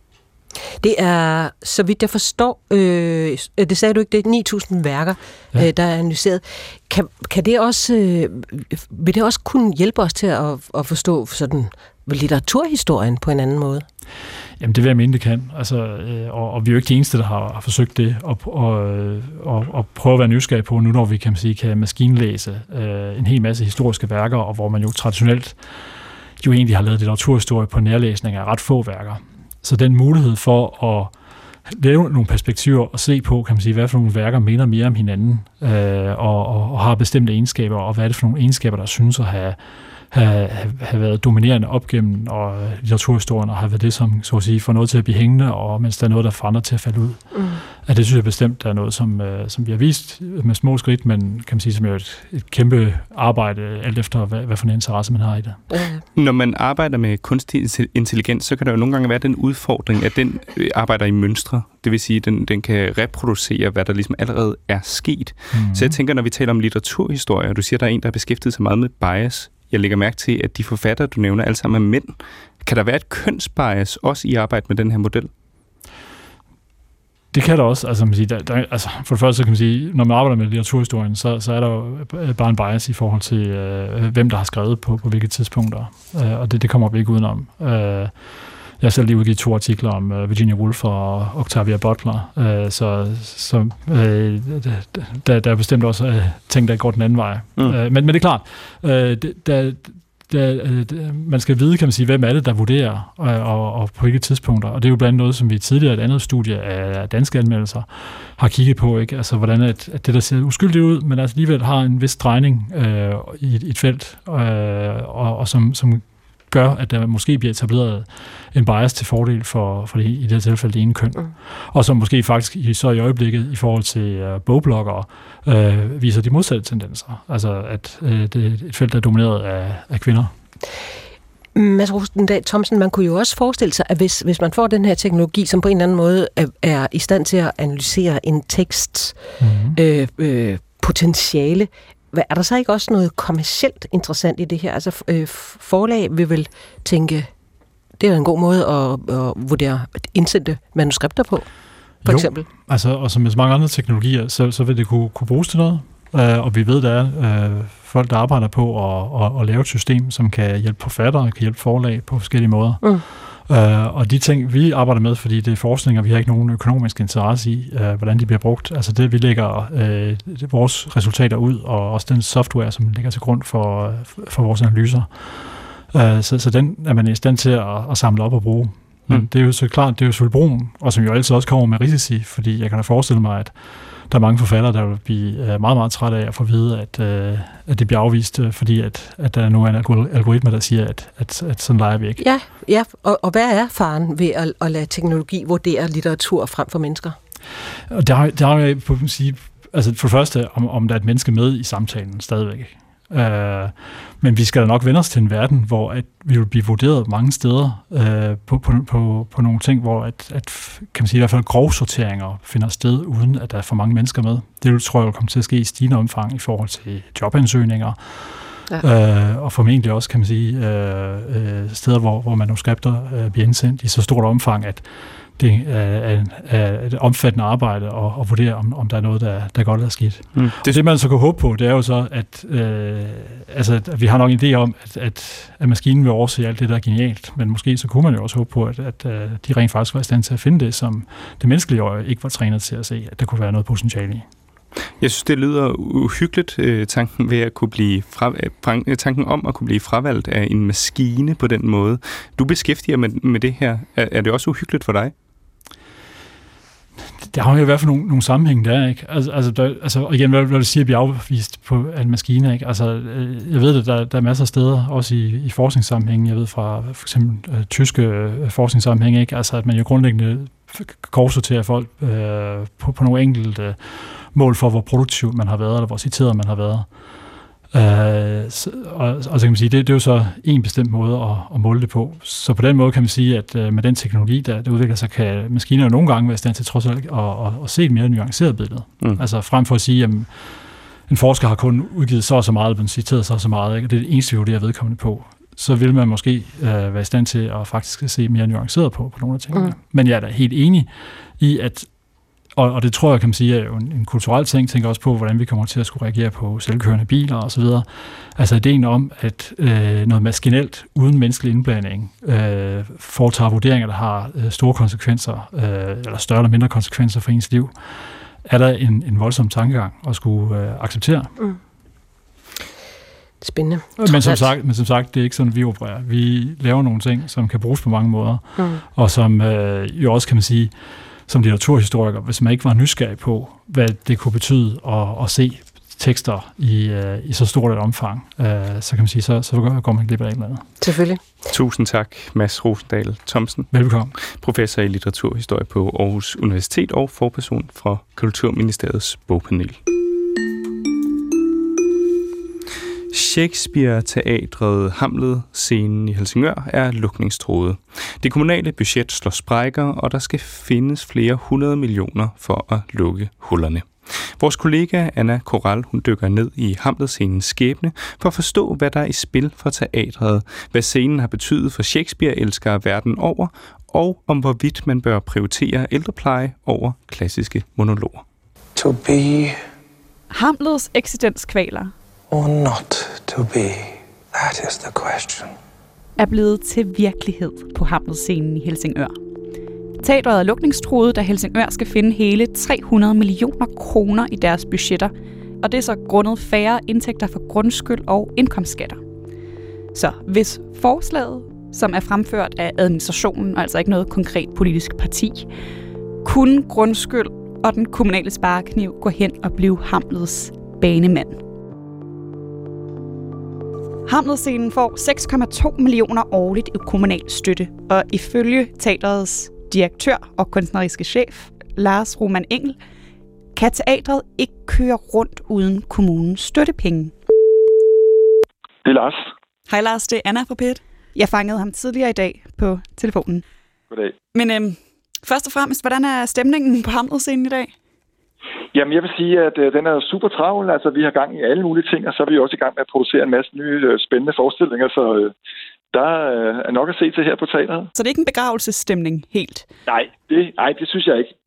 Det er, så vidt jeg forstår, øh, det sagde du ikke, det er ni tusind værker, ja. øh, der er analyseret. Kan, kan det også, øh, vil det også kunne hjælpe os til at, at forstå sådan litteraturhistorien på en anden måde? Jamen, det vil jeg mene, det kan. Altså, øh, og, og vi er jo ikke de eneste, der har, har forsøgt det, og, og, og, og prøve at være nysgerrige på, nu når vi kan, man sige, kan maskinlæse øh, en hel masse historiske værker, og hvor man jo traditionelt jo egentlig har lavet litteraturhistorie på nærlæsning af ret få værker. Så den mulighed for at lave nogle perspektiver og se på, kan man sige, hvad for nogle værker minder mere om hinanden, øh, og, og, og har bestemte egenskaber, og hvad er det for nogle egenskaber, der synes at have have, have været dominerende op gennem og litteraturhistorien, og har været det, som så at sige, får noget til at blive hængende, og mens der er noget, der får andre til at falde ud. Mm. At det synes jeg bestemt, der er noget, som, som vi har vist med små skridt, men kan man sige, som er et, et kæmpe arbejde, alt efter, hvad, hvad for en interesse man har i det. Mm. Når man arbejder med kunstig intelligens, så kan der jo nogle gange være den udfordring, at den arbejder i mønstre. Det vil sige, at den, den kan reproducere, hvad der ligesom allerede er sket. Mm. Så jeg tænker, når vi taler om litteraturhistorie, og du siger, at der er en, der har beskæftiget sig meget med bias. Jeg lægger mærke til, at de forfattere, du nævner, alle sammen er mænd. Kan der være et kønsbias også i arbejde med den her model? Det kan der også. Altså, man siger, der, der, altså, for det første så kan man sige, når man arbejder med litteraturhistorien, så, så er der jo bare en bias i forhold til, øh, hvem der har skrevet på, på hvilke tidspunkter. Øh, og det, det kommer vi ikke udenom. Øh, Jeg har selv lige udgivet to artikler om uh, Virginia Woolf og Octavia Butler, uh, så, så uh, der, der er bestemt også uh, ting, der går den anden vej. Mm. Uh, men, men det er klart, uh, der, der, uh, man skal vide, kan man sige, hvem er det, der vurderer, uh, og, og på hvilke tidspunkter. Og det er jo blandt andet noget, som vi tidligere i et andet studie af danske anmeldelser har kigget på, ikke? Altså hvordan at, at det, der ser uskyldigt ud, men altså alligevel har en vis drejning uh, i, i et felt, uh, og, og som, som gør, at der måske bliver etableret en bias til fordel for, for det, i det her tilfælde det ene køn. Mm. Og som måske faktisk så i øjeblikket i forhold til uh, bogbloggere øh, viser de modsatte tendenser. Altså at øh, det er et felt, der er domineret af, af kvinder. Mads Rosendal Thomsen, man kunne jo også forestille sig, at hvis, hvis man får den her teknologi, som på en eller anden måde er, er i stand til at analysere en teksts mm-hmm. øh, øh, potentiale, er der så ikke også noget kommercielt interessant i det her? Altså øh, forlag vil vel tænke, det er en god måde at, at vurdere indsendte manuskripter på? for jo, eksempel? Altså, og som med så mange andre teknologier, så, så vil det kunne, kunne bruges til noget. Uh, og vi ved, der er uh, folk, der arbejder på at, at, at lave et system, som kan hjælpe forfattere, kan hjælpe forlag på forskellige måder. Mm. Uh, og de ting, vi arbejder med, fordi det er forskning, og vi har ikke nogen økonomisk interesse i, uh, hvordan de bliver brugt. Altså det, vi lægger uh, vores resultater ud, og også den software, som ligger til grund for, for vores analyser. Uh, så, så den er man i stand til at, at samle op og bruge. Men mm. det er jo så klart, det er jo selvfølgelig brugen, og som jo altid også kommer med risici, fordi jeg kan da forestille mig, at der er mange forfattere, der vil blive meget, meget trætte af at få at vide, at, at det bliver afvist, fordi at, at der nu er en algoritme, der siger, at, at, at sådan leger vi ikke. Ja, ja. Og, og hvad er faren ved at, at lade teknologi vurdere litteratur frem for mennesker? Og der, der er jo på at sige, altså for det første, om, om der er et menneske med i samtalen stadigvæk. Uh, men vi skal da nok vende os til en verden, hvor at vi vil blive vurderet mange steder uh, på, på, på, på nogle ting, hvor at, at, kan man sige, i hvert fald grovsorteringer finder sted, uden at der er for mange mennesker med. Det tror jeg vil komme til at ske i stigende omfang i forhold til jobansøgninger, ja. uh, og formentlig også, kan man sige, uh, uh, steder, hvor, hvor manuskripter uh, bliver indsendt i så stort omfang, at det er, er et omfattende arbejde at, at vurdere, om, om der er noget, der, der er godt eller skidt. Mm. Det, det, man så kan håbe på, det er jo så, at, øh, altså, at vi har nok en idé om, at, at, at maskinen vil overse alt det, der er genialt, men måske så kunne man jo også håbe på, at, at, at de rent faktisk var i stand til at finde det, som det menneskelige øje ikke var trænet til at se, at der kunne være noget potentiale i. Jeg synes, det lyder uhyggeligt, øh, tanken, ved at kunne blive fra, øh, tanken om at kunne blive fravalgt af en maskine på den måde. Du beskæftiger med, med det her. Er, er det også uhyggeligt for dig? Der har jo i hvert fald nogle, nogle sammenhæng der, ikke? Altså, altså, der, altså og igen, hvad vil det sige at blive afvist på en maskine, ikke? Altså, jeg ved det, der, der er masser af steder, også i, i forskningssammenhæng, jeg ved fra for eksempel øh, tyske øh, forskningssammenhæng, ikke? Altså, at man jo grundlæggende korsorterer folk øh, på, på nogle enkelte øh, mål for, hvor produktiv man har været, eller hvor citeret man har været. Uh, så, og, og så kan man sige, det, det er jo så en bestemt måde at, at måle det på. Så på den måde kan man sige, at uh, med den teknologi, der, der udvikler sig, kan maskiner jo nogle gange være i stand til trods alt at, at, at se et mere nuanceret billede. Mm. Altså frem for at sige, at en forsker har kun udgivet så og så meget, men citeret så og så meget, ikke? Og det er det eneste, vi vurderer vedkommende på. Så vil man måske uh, være i stand til at faktisk se mere nuanceret på, på nogle af tingene. Mm. Men jeg er da helt enig i, at Og, og det tror jeg, kan man sige, er jo en, en kulturel ting. Tænker også på, hvordan vi kommer til at skulle reagere på selvkørende biler og så videre. Altså ideen om, at øh, noget maskinelt, uden menneskelig indblanding, øh, foretager vurderinger, der har øh, store konsekvenser, øh, eller større eller mindre konsekvenser for ens liv, er der en, en voldsom tankegang at skulle øh, acceptere. Mm. Spændende. Men som, sagt, men som sagt, det er ikke sådan, vi opererer. Vi laver nogle ting, som kan bruges på mange måder, mm. og som øh, jo også, kan man sige, som litteraturhistoriker, hvis man ikke var nysgerrig på, hvad det kunne betyde at, at se tekster i, uh, i så stort et omfang, uh, så kan man sige, så, så går man glip af et eller andet. Selvfølgelig. Tusind tak, Mads Rosendahl Thomsen. Velbekomme. Professor i litteraturhistorie på Aarhus Universitet og forperson fra Kulturministeriets bogpanel. Shakespeare-teatret Hamlet-scenen i Helsingør er lukningstruet. Det kommunale budget slår sprækker, og der skal findes flere hundrede millioner for at lukke hullerne. Vores kollega Anna Koral, hun dykker ned i Hamlet-scenens skæbne for at forstå, hvad der er i spil for teatret, hvad scenen har betydet for Shakespeare-elskere verden over, og om hvorvidt man bør prioritere ældrepleje over klassiske monologer. To be Hamlets eksistenskvaler or not to be, that is the question. Er blevet til virkelighed på Hamlet-scenen i Helsingør. Teatret er lukningstruet, da Helsingør skal finde hele tre hundrede millioner kroner i deres budgetter, og det er så grundet færre indtægter for grundskyld og indkomstskatter. Så hvis forslaget, som er fremført af administrationen, altså ikke noget konkret politisk parti, kunne grundskyld og den kommunale sparekniv gå hen og blive Hamlets banemand. Hamlet-scenen får seks komma to millioner årligt i kommunal støtte, og ifølge teatrets direktør og kunstneriske chef, Lars Roman Engel, kan teatret ikke køre rundt uden kommunens støttepenge. Det er Lars. Hej Lars, det er Anna fra P et. Jeg fangede ham tidligere i dag på telefonen. Goddag. Men øhm, først og fremmest, hvordan er stemningen på Hamlet-scenen i dag? Jamen, jeg vil sige, at øh, den er super travl. Altså, vi har gang i alle mulige ting, og så er vi også i gang med at producere en masse nye øh, spændende forestillinger, så øh, der øh, er nok at se til her på teatret. Så det er ikke en begravelsesstemning helt? Nej, det, nej, det synes jeg ikke.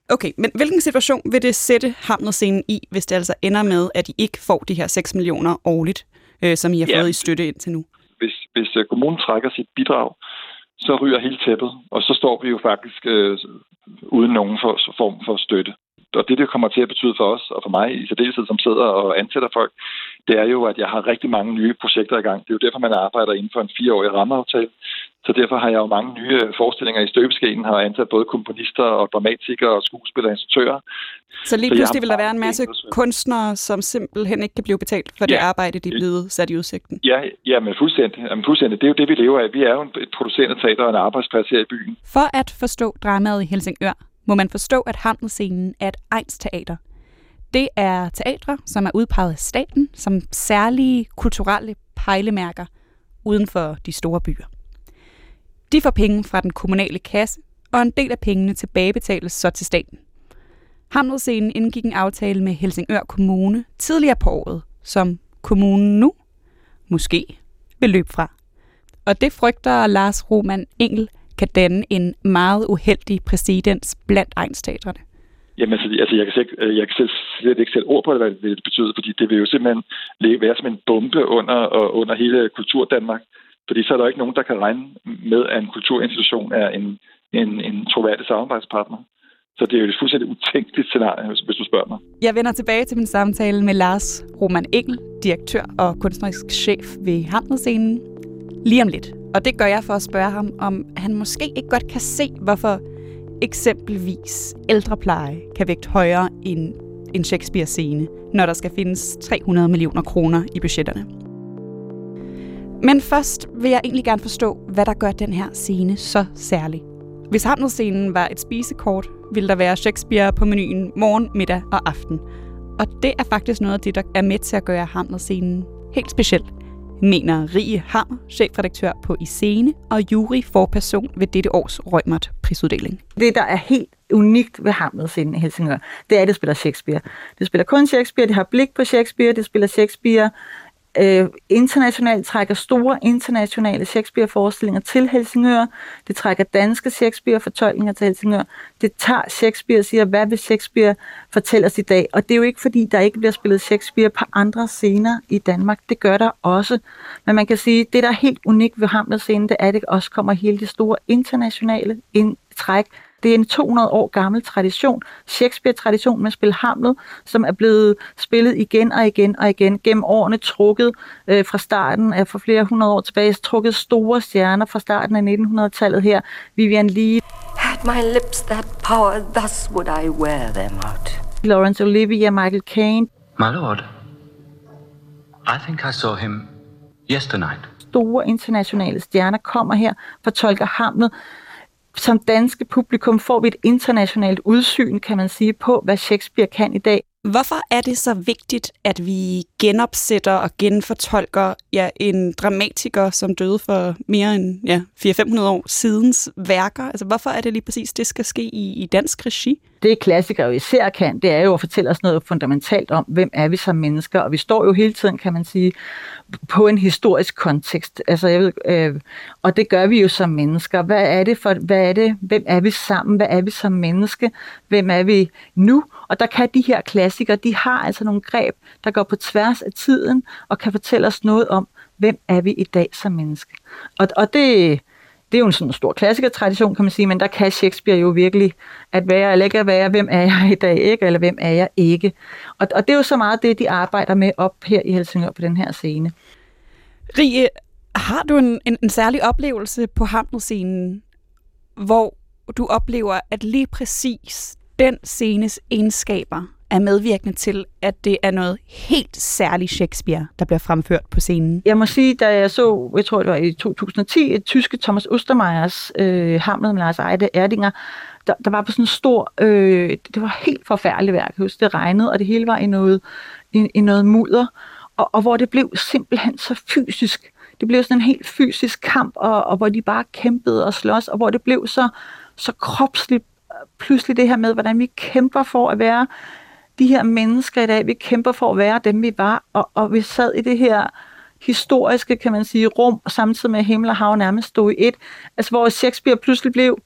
Okay, men hvilken situation vil det sætte Hamlet-scenen i, hvis det altså ender med, at I ikke får de her seks millioner årligt, øh, som I har ja. fået i støtte indtil nu? Hvis, hvis kommunen trækker sit bidrag, så ryger hele tæppet, og så står vi jo faktisk øh, uden nogen for, form for støtte. Og det, det kommer til at betyde for os, og for mig i særdeleshed, som sidder og ansætter folk, det er jo, at jeg har rigtig mange nye projekter i gang. Det er jo derfor, man arbejder inden for en fireårig rammeaftale. Så derfor har jeg jo mange nye forestillinger i støbeskeen, har ansat både komponister og dramatikere og skuespillere og instruktører. Så lige pludselig vil der være en masse kunstnere, som simpelthen ikke kan blive betalt for ja. det arbejde, de er blevet sat i udsigten? Ja, ja men fuldstændig. Jamen, fuldstændig. Det er jo det, vi lever af. Vi er jo et producerende teater og en arbejdsplads her i byen. For at forstå dramaet i Helsingør, må man forstå, at Hamlet-scenen er et egnsteater. Det er teatre, som er udpeget af staten som særlige kulturelle pejlemærker uden for de store byer. De får penge fra den kommunale kasse, og en del af pengene tilbagebetales så til staten. Hamlet-scenen indgik en aftale med Helsingør Kommune tidligere på året, som kommunen nu måske vil løbe fra. Og det frygter Lars Roman Engel kan danne en meget uheldig præcedens blandt egnsteatrene. Jamen, altså, altså jeg kan, selv, jeg kan selv, slet ikke sætte ord på det, hvad det betyder, fordi det vil jo simpelthen være som en bombe under, under hele Kulturdanmark. Fordi så er der ikke nogen, der kan regne med, at en kulturinstitution er en, en, en troværdig samarbejdspartner. Så det er jo et fuldstændig utænkeligt scenarie, hvis du spørger mig. Jeg vender tilbage til min samtale med Lars Roman Engel, direktør og kunstnerisk chef ved Hamlet-scenen, lige om lidt. Og det gør jeg for at spørge ham, om han måske ikke godt kan se, hvorfor eksempelvis ældrepleje kan vægte højere end en Shakespeare-scene, når der skal findes tre hundrede millioner kroner i budgetterne. Men først vil jeg egentlig gerne forstå, hvad der gør den her scene så særlig. Hvis Hamlet-scenen var et spisekort, ville der være Shakespeare på menuen morgen, middag og aften. Og det er faktisk noget af det, der er med til at gøre Hamlet-scenen helt speciel, mener Rie Hammer, chefredaktør på I Scene og juryforperson ved dette års Reumert-prisuddeling. Det, der er helt unikt ved Hamlet-scenen i Helsingør, det er, at det spiller Shakespeare. Det spiller kun Shakespeare, det har blik på Shakespeare, det spiller Shakespeare øh, internationalt, trækker store internationale Shakespeare-forestillinger til Helsingør. Det trækker danske Shakespeare-fortolkninger til Helsingør. Det tager Shakespeare og siger, hvad vil Shakespeare fortælle os i dag? Og det er jo ikke, fordi der ikke bliver spillet Shakespeare på andre scener i Danmark. Det gør der også. Men man kan sige, det, der er helt unikt ved Hamlet-scenen, det er, at det også kommer hele det store internationale indtræk. Det er en to hundrede år gammel tradition, Shakespeare-tradition med at spille Hamlet, som er blevet spillet igen og igen og igen gennem årene, trukket øh, fra starten af for flere hundrede år tilbage, trukket store stjerner fra starten af nitten hundrede-tallet her. Vivian Leigh. Had my lips that power, thus would I wear them out. Laurence Olivier, Michael Caine. My lord, I think I saw him yesternight. Store internationale stjerner kommer her, fortolker Hamlet. Som danske publikum får vi et internationalt udsyn, kan man sige, på, hvad Shakespeare kan i dag. Hvorfor er det så vigtigt, at vi genopsætter og genfortolker ja, en dramatiker, som døde for mere end ja, fire til fem hundrede år sidens værker? Altså, hvorfor er det lige præcis, det skal ske i, i dansk regi? Det klassikere jo især kan, det er jo at fortælle os noget fundamentalt om, hvem er vi som mennesker. Og vi står jo hele tiden, kan man sige, på en historisk kontekst. Altså, jeg ved, øh, og det gør vi jo som mennesker. Hvad er det for, hvad er det, hvem er vi sammen? Hvad er vi som menneske? Hvem er vi nu? Og der kan de her klassikere, de har altså nogle greb, der går på tværs af tiden og kan fortælle os noget om, hvem er vi i dag som menneske. Og, og det, det er jo en sådan stor klassikertradition, kan man sige, men der kan Shakespeare jo virkelig at være eller ikke at være, hvem er jeg i dag, ikke? Eller hvem er jeg ikke. Og, og det er jo så meget det, de arbejder med op her i Helsingør på den her scene. Rie, har du en, en, en særlig oplevelse på Hamlet-scenen, hvor du oplever, at lige præcis den scenes egenskaber er medvirkende til, at det er noget helt særligt Shakespeare, der bliver fremført på scenen? Jeg må sige, da jeg så, jeg tror det var i to tusind og ti, et tyske Thomas Ostermeyers øh, Hamlet med Lars Eide Erdinger, der, der var på sådan en stor, øh, det var helt forfærdeligt værk. Jeg husker, det regnede, og det hele var i noget, i, i noget mudder, og, og hvor det blev simpelthen så fysisk. Det blev sådan en helt fysisk kamp, og, og hvor de bare kæmpede og slås, og hvor det blev så, så kropsligt, pludselig det her med, hvordan vi kæmper for at være de her mennesker i dag, vi kæmper for at være dem, vi var, og, og vi sad i det her historiske, kan man sige, rum, og samtidig med himmel og hav nærmest stod i et, altså hvor Shakespeare pludselig blev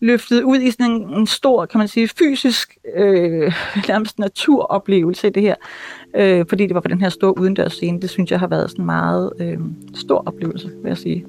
løftet ud i sådan en, en stor, kan man sige, fysisk øh, nærmest naturoplevelse i det her. Øh, fordi det var på den her store udendørsscene. Det synes jeg har været sådan en meget øh, stor oplevelse, vil jeg sige.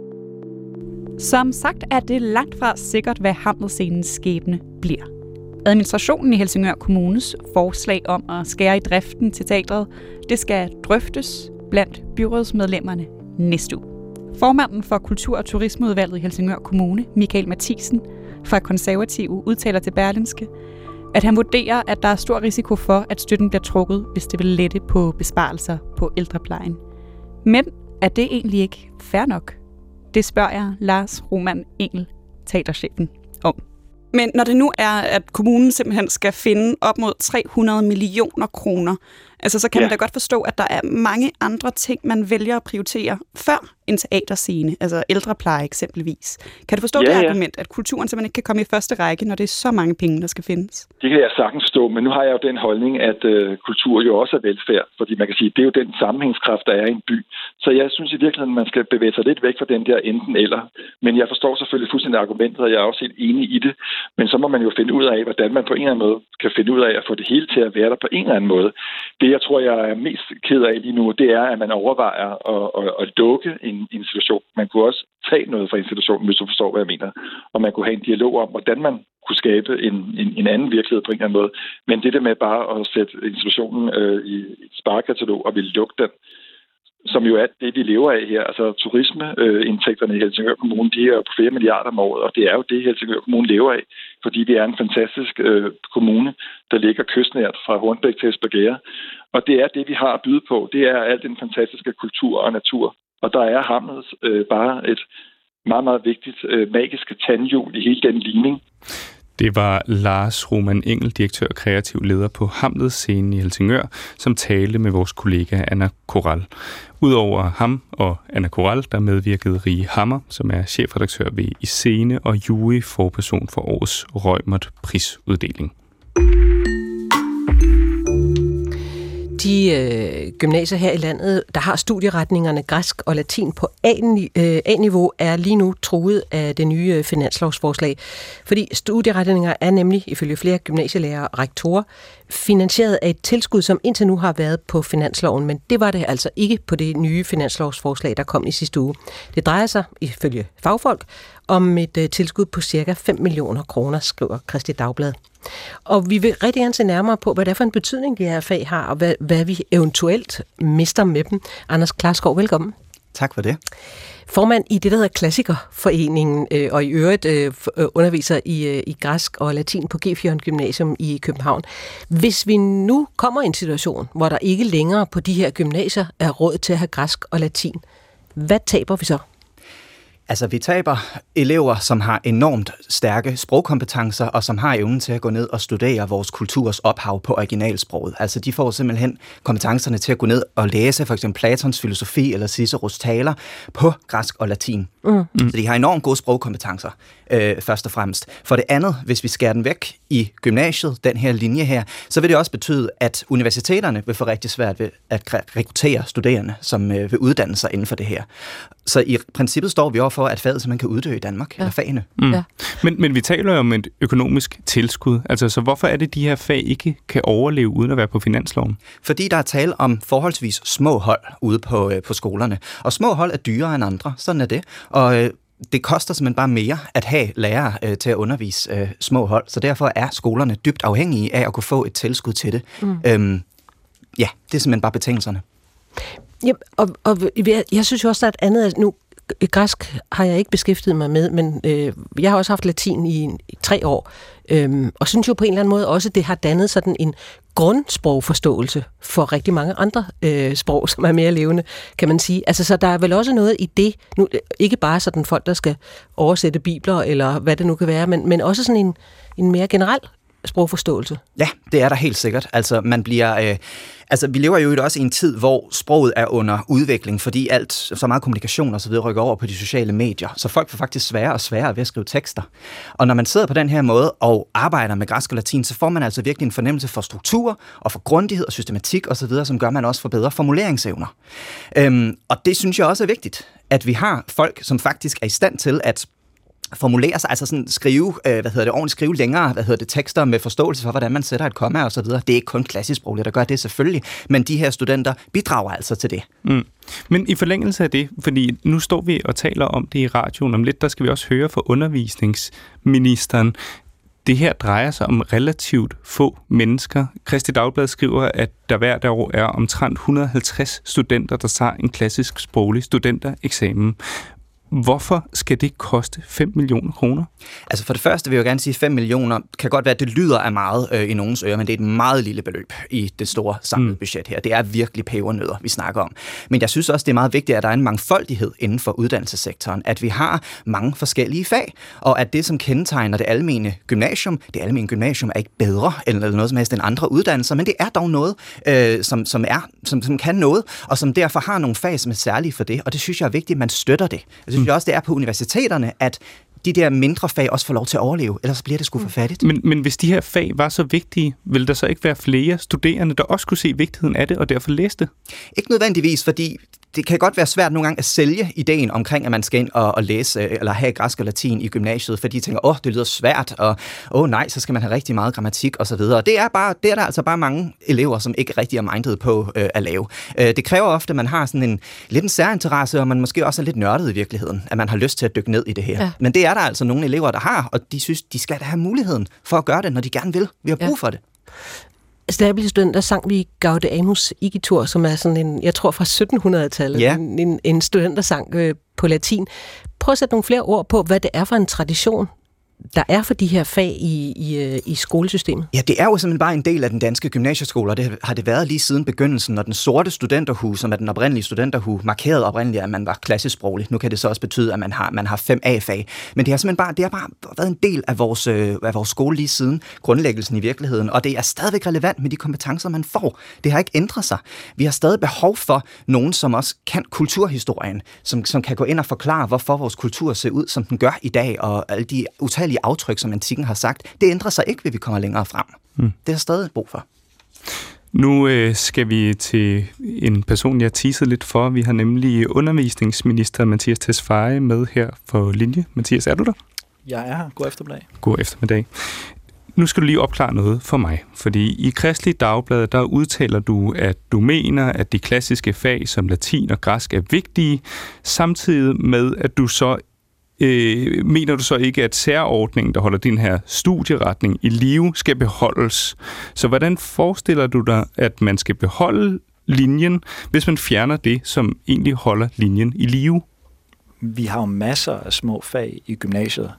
Som sagt er det langt fra sikkert, hvad Hamlet-scenens skæbne bliver. Administrationen i Helsingør Kommunes forslag om at skære i driften til teatret, det skal drøftes blandt byrådsmedlemmerne næste uge. Formanden for Kultur- og Turismeudvalget i Helsingør Kommune, Michael Mathisen fra Konservative, udtaler til Berlingske, at han vurderer, at der er stor risiko for, at støtten bliver trukket, hvis det vil lette på besparelser på ældreplejen. Men er det egentlig ikke fair nok? Det spørger jeg Lars Roman Engel, teaterchefen, om. Men når det nu er, at kommunen simpelthen skal finde op mod tre hundrede millioner kroner, altså så kan ja. man da godt forstå, at der er mange andre ting, man vælger at prioritere før en teaterscene, altså ældrepleje eksempelvis. Kan du forstå ja, det ja. argument, at kulturen simpelthen ikke kan komme i første række, når det er så mange penge, der skal findes? Det kan jeg sagtens stå, men nu har jeg jo den holdning, at øh, kultur jo også er velfærd, fordi man kan sige, det er jo den sammenhængskraft, der er i en by. Så jeg synes i virkeligheden, man skal bevæge sig lidt væk fra den der enten eller. Men jeg forstår selvfølgelig fuldstændig argumentet, og jeg er også helt enig i det. Men så må man jo finde ud af, hvordan man på en eller anden måde kan finde ud af at få det hele til at være der på en eller anden måde. Det, jeg tror, jeg er mest ked af lige nu, det er, at man overvejer at, at, at lukke en institution. Man kunne også tage noget fra institutionen, hvis du forstår, hvad jeg mener. Og man kunne have en dialog om, hvordan man kunne skabe en, en, en anden virkelighed på en eller anden måde. Men det der med bare at sætte institutionen øh, i et sparekatalog og ville lukke den, som jo er det, vi lever af her. Altså turismeindtægterne øh, i Helsingør Kommune, de er jo på flere milliarder om året, og det er jo det, Helsingør Kommune lever af, fordi det er en fantastisk øh, kommune, der ligger kystnært fra Hornbæk til Espergærde. Og det er det, vi har at byde på. Det er alt den fantastiske kultur og natur. Og der er Hamlet øh, bare et meget, meget vigtigt øh, magisk tandhjul i hele den ligning. Det var Lars Roman Engel, direktør og kreativ leder på Hamlet-scenen i Helsingør, som talte med vores kollega Anna Koral. Udover ham og Anna Koral, der medvirkede Rie Hammer, som er chefredaktør ved I Scene og juryforperson for årets Reumert prisuddeling. De øh, gymnasier her i landet, der har studieretningerne græsk og latin på A-niveau, er lige nu truet af det nye øh, finanslovsforslag. Fordi studieretninger er nemlig, ifølge flere gymnasielærer og rektorer, finansieret af et tilskud, som indtil nu har været på finansloven, men det var det altså ikke på det nye finanslovsforslag, der kom i sidste uge. Det drejer sig, ifølge fagfolk, om et øh, tilskud på cirka fem millioner kroner, skriver Kristi Dagblad. Og vi vil rigtig gerne se nærmere på, hvad det er for en betydning, de her fag har, og hvad, hvad vi eventuelt mister med dem. Anders Klarskov, velkommen. Tak for det. Formand i det, der hedder Klassikerforeningen, øh, og i øvrigt øh, underviser i, øh, i græsk og latin på G fire Gymnasium i København. Hvis vi nu kommer i en situation, hvor der ikke længere på de her gymnasier er råd til at have græsk og latin, hvad taber vi så? Altså, vi taber elever, som har enormt stærke sprogkompetencer, og som har evnen til at gå ned og studere vores kulturs ophav på originalsproget. Altså, de får simpelthen kompetencerne til at gå ned og læse for eksempel Platons filosofi eller Ciceros taler på græsk og latin. Mm. Så de har enormt gode sprogkompetencer, øh, først og fremmest. For det andet, hvis vi skærer den væk i gymnasiet, den her linje her, så vil det også betyde, at universiteterne vil få rigtig svært ved at rekruttere studerende, som øh, vil uddanne sig inden for det her. Så i princippet står vi over for, at faget simpelthen kan uddø i Danmark, ja. eller fagene. Mm. Ja. Men, men vi taler jo om et økonomisk tilskud. Altså, så hvorfor er det, de her fag ikke kan overleve uden at være på finansloven? Fordi der er tale om forholdsvis små hold ude på, øh, på skolerne. Og små hold er dyrere end andre, sådan er det. Og øh, det koster simpelthen bare mere at have lærere øh, til at undervise øh, små hold. Så derfor er skolerne dybt afhængige af at kunne få et tilskud til det. Mm. Øhm, ja, det er simpelthen bare betingelserne. Ja, og, og jeg, jeg synes jo også, der er et andet... Nu, græsk har jeg ikke beskæftiget mig med, men øh, jeg har også haft latin i, i tre år, øhm, og synes jo på en eller anden måde også, det har dannet sådan en grundsprogforståelse for rigtig mange andre øh, sprog, som er mere levende, kan man sige. Altså, så der er vel også noget i det, nu, ikke bare sådan folk, der skal oversætte bibler, eller hvad det nu kan være, men, men også sådan en, en mere generel sprogforståelse. Ja, det er der helt sikkert. Altså, man bliver... Øh, altså, vi lever jo også i en tid, hvor sproget er under udvikling, fordi alt, så meget kommunikation og så videre rykker over på de sociale medier. Så folk får faktisk sværere og sværere ved at skrive tekster. Og når man sidder på den her måde og arbejder med græsk og latin, så får man altså virkelig en fornemmelse for struktur og for grundighed og systematik og så videre, som gør man også for bedre formuleringsevner. Øhm, og det synes jeg også er vigtigt, at vi har folk, som faktisk er i stand til at formulere sig, altså sådan skrive, øh, hvad hedder det, ordentligt skrive længere, hvad hedder det, tekster med forståelse for, hvordan man sætter et komma og så videre. Det er ikke kun klassisk sprogligt, der gør det selvfølgelig, men de her studenter bidrager altså til det. Mm. Men i forlængelse af det, fordi nu står vi og taler om det i radioen om lidt, der skal vi også høre fra undervisningsministeren. Det her drejer sig om relativt få mennesker. Kristeligt Dagblad skriver, at der hvert år er omtrent et hundrede og halvtreds studenter, der tager en klassisk sproglig studentereksamen. Hvorfor skal det koste fem millioner kroner? Altså for det første vil jeg jo gerne sige, at fem millioner kan godt være, at det lyder af meget øh, i nogens ører, men det er et meget lille beløb i det store samlede mm. budget her. Det er virkelig pebernødder, vi snakker om. Men jeg synes også, det er meget vigtigt, at der er en mangfoldighed inden for uddannelsessektoren, at vi har mange forskellige fag, og at det, som kendetegner det almene gymnasium, det almene gymnasium er ikke bedre eller noget som helst end andre uddannelser, men det er dog noget, øh, som, som, er, som, som kan noget, og som derfor har nogle fag, som er særlige for det, og det synes jeg er vigtigt, at man støtter det. Jeg synes mm. også, det er på universiteterne, at de der mindre fag også får lov til at overleve, ellers bliver det sgu for fattigt. Men, men hvis de her fag var så vigtige, ville der så ikke være flere studerende, der også kunne se vigtigheden af det, og derfor læse det? Ikke nødvendigvis, fordi det kan godt være svært nogle gange at sælge ideen omkring, at man skal ind og, og læse eller have græsk og latin i gymnasiet, fordi de tænker, åh, oh, det lyder svært, og åh oh, nej, så skal man have rigtig meget grammatik og så videre. Det er, bare, det er der altså bare mange elever, som ikke rigtig er mindet på øh, at lave. Øh, det kræver ofte, at man har sådan en lidt en særinteresse, og man måske også er lidt nørdet i virkeligheden, at man har lyst til at dykke ned i det her. Ja. Men det er der altså nogle elever, der har, og de synes, de skal da have muligheden for at gøre det, når de gerne vil. Vi har brug for det. Altså, da jeg blev student, der sang vi Gaudeamus Igitur, som er sådan en, jeg tror fra sytten hundrede-tallet, ja. en, en, en student, der sang øh, på latin. Prøv at sætte nogle flere ord på, hvad det er for en tradition, der er for de her fag i, i, i skolesystemet. Ja, det er jo simpelthen bare en del af den danske gymnasieskole, og det har det været lige siden begyndelsen, når den sorte studenterhue, som er den oprindelige studenterhue, markerede oprindeligt, at man var klassisk sproglig. Nu kan det så også betyde, at man har, man har fem A-fag. Men det har simpelthen bare, det har bare været en del af vores, øh, af vores skole lige siden grundlæggelsen i virkeligheden, og det er stadigvæk relevant med de kompetencer, man får. Det har ikke ændret sig. Vi har stadig behov for nogen, som også kan kulturhistorien, som, som kan gå ind og forklare, hvorfor vores kultur ser ud, som den gør i dag, og alle de utallige aftryk, som antikken har sagt, det ændrer sig ikke, hvis vi kommer længere frem. Mm. Det er stadig brug for. Nu øh, skal vi til en person, jeg teasede lidt for. Vi har nemlig undervisningsminister Mattias Tesfaye med her for linje. Mathias, er du der? Jeg er her. God eftermiddag. God eftermiddag. Nu skal du lige opklare noget for mig, fordi i Kristeligt Dagblad, der udtaler du, at du mener, at de klassiske fag som latin og græsk er vigtige, samtidig med, at du så Øh, mener du så ikke, at særordningen, der holder din her studieretning i live, skal beholdes? Så hvordan forestiller du dig, at man skal beholde linjen, hvis man fjerner det, som egentlig holder linjen i live? Vi har jo masser af små fag i gymnasiet,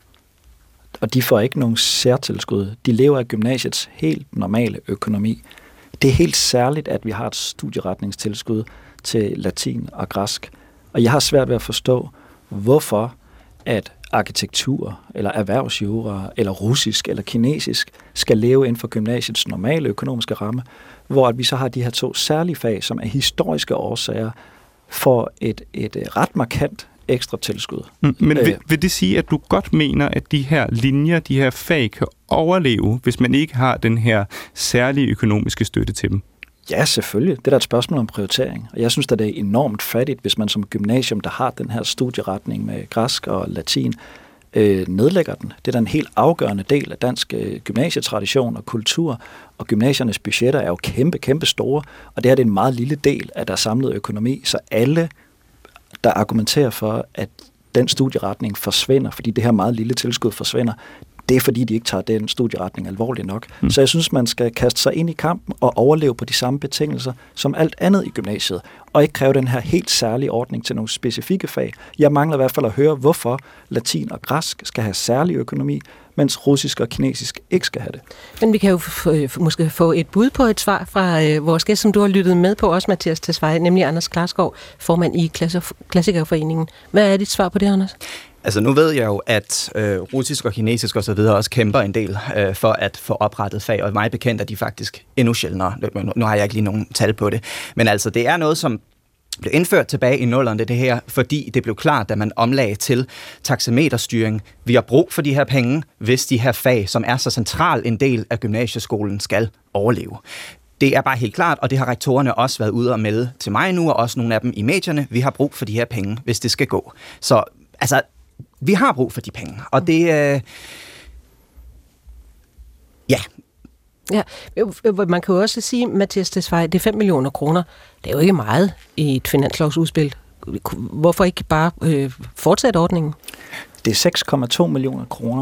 og de får ikke nogen særtilskud. De lever af gymnasiets helt normale økonomi. Det er helt særligt, at vi har et studieretningstilskud til latin og græsk. Og jeg har svært ved at forstå, hvorfor at arkitektur, eller erhvervsjura, eller russisk, eller kinesisk, skal leve inden for gymnasiets normale økonomiske ramme, hvor at vi så har de her to særlige fag, som af historiske årsager får et, et ret markant ekstra tilskud. Mm, men vil, vil det sige, at du godt mener, at de her linjer, de her fag kan overleve, hvis man ikke har den her særlige økonomiske støtte til dem? Ja, selvfølgelig. Det er da et spørgsmål om prioritering. Og jeg synes, at det er enormt fattigt, hvis man som gymnasium, der har den her studieretning med græsk og latin, øh, nedlægger den. Det er da en helt afgørende del af dansk øh, gymnasietradition og kultur, og gymnasiernes budgetter er jo kæmpe, kæmpe store, og det her det er en meget lille del af deres samlede økonomi, så alle, der argumenterer for, at den studieretning forsvinder, fordi det her meget lille tilskud forsvinder, det er fordi, de ikke tager den studieretning alvorligt nok. Mm. Så jeg synes, man skal kaste sig ind i kampen og overleve på de samme betingelser som alt andet i gymnasiet, og ikke kræve den her helt særlige ordning til nogle specifikke fag. Jeg mangler i hvert fald at høre, hvorfor latin og græsk skal have særlig økonomi, mens russisk og kinesisk ikke skal have det. Men vi kan jo f- måske få et bud på et svar fra øh, vores gæst, som du har lyttet med på, også Mattias Tesfaye, nemlig Anders Klarskov, formand i Klass- Klassikerforeningen. Hvad er dit svar på det, Anders? Altså nu ved jeg jo, at øh, russisk og kinesisk og så videre også kæmper en del øh, for at få oprettet fag, og mig bekendt er de faktisk endnu sjældnere. Nu, nu har jeg ikke lige nogen tal på det. Men altså, det er noget, som blev indført tilbage i nullerne, det her, fordi det blev klart, da man omlagde til taxameterstyring. Vi har brug for de her penge, hvis de her fag, som er så central en del af gymnasieskolen, skal overleve. Det er bare helt klart, og det har rektorerne også været ude og melde til mig nu, og også nogle af dem i medierne. Vi har brug for de her penge, hvis det skal gå. Så altså, vi har brug for de penge, og det... Øh, ja... Ja, man kan jo også sige, Mathias Tesfaye, det er fem millioner kroner. Det er jo ikke meget i et finanslovsudspil. Hvorfor ikke bare øh, fortsætte ordningen? Det er seks komma to millioner kroner,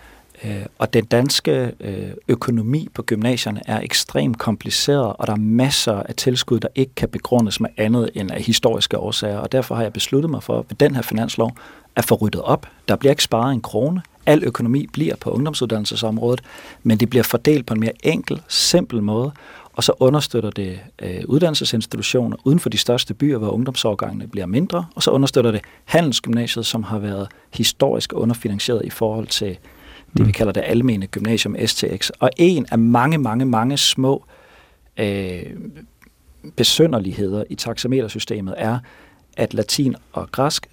øh, og den danske øh, økonomi på gymnasierne er ekstremt kompliceret, og der er masser af tilskud, der ikke kan begrundes med andet end af historiske årsager, og derfor har jeg besluttet mig for, ved den her finanslov, at få ryddet op. Der bliver ikke sparet en krone. Al økonomi bliver på ungdomsuddannelsesområdet, men det bliver fordelt på en mere enkel, simpel måde, og så understøtter det øh, uddannelsesinstitutioner uden for de største byer, hvor ungdomsårgangene bliver mindre, og så understøtter det Handelsgymnasiet, som har været historisk underfinansieret i forhold til det, vi kalder det almene gymnasium S T X. Og en af mange, mange, mange små øh, besynderligheder i taxametersystemet er, at latin og græsk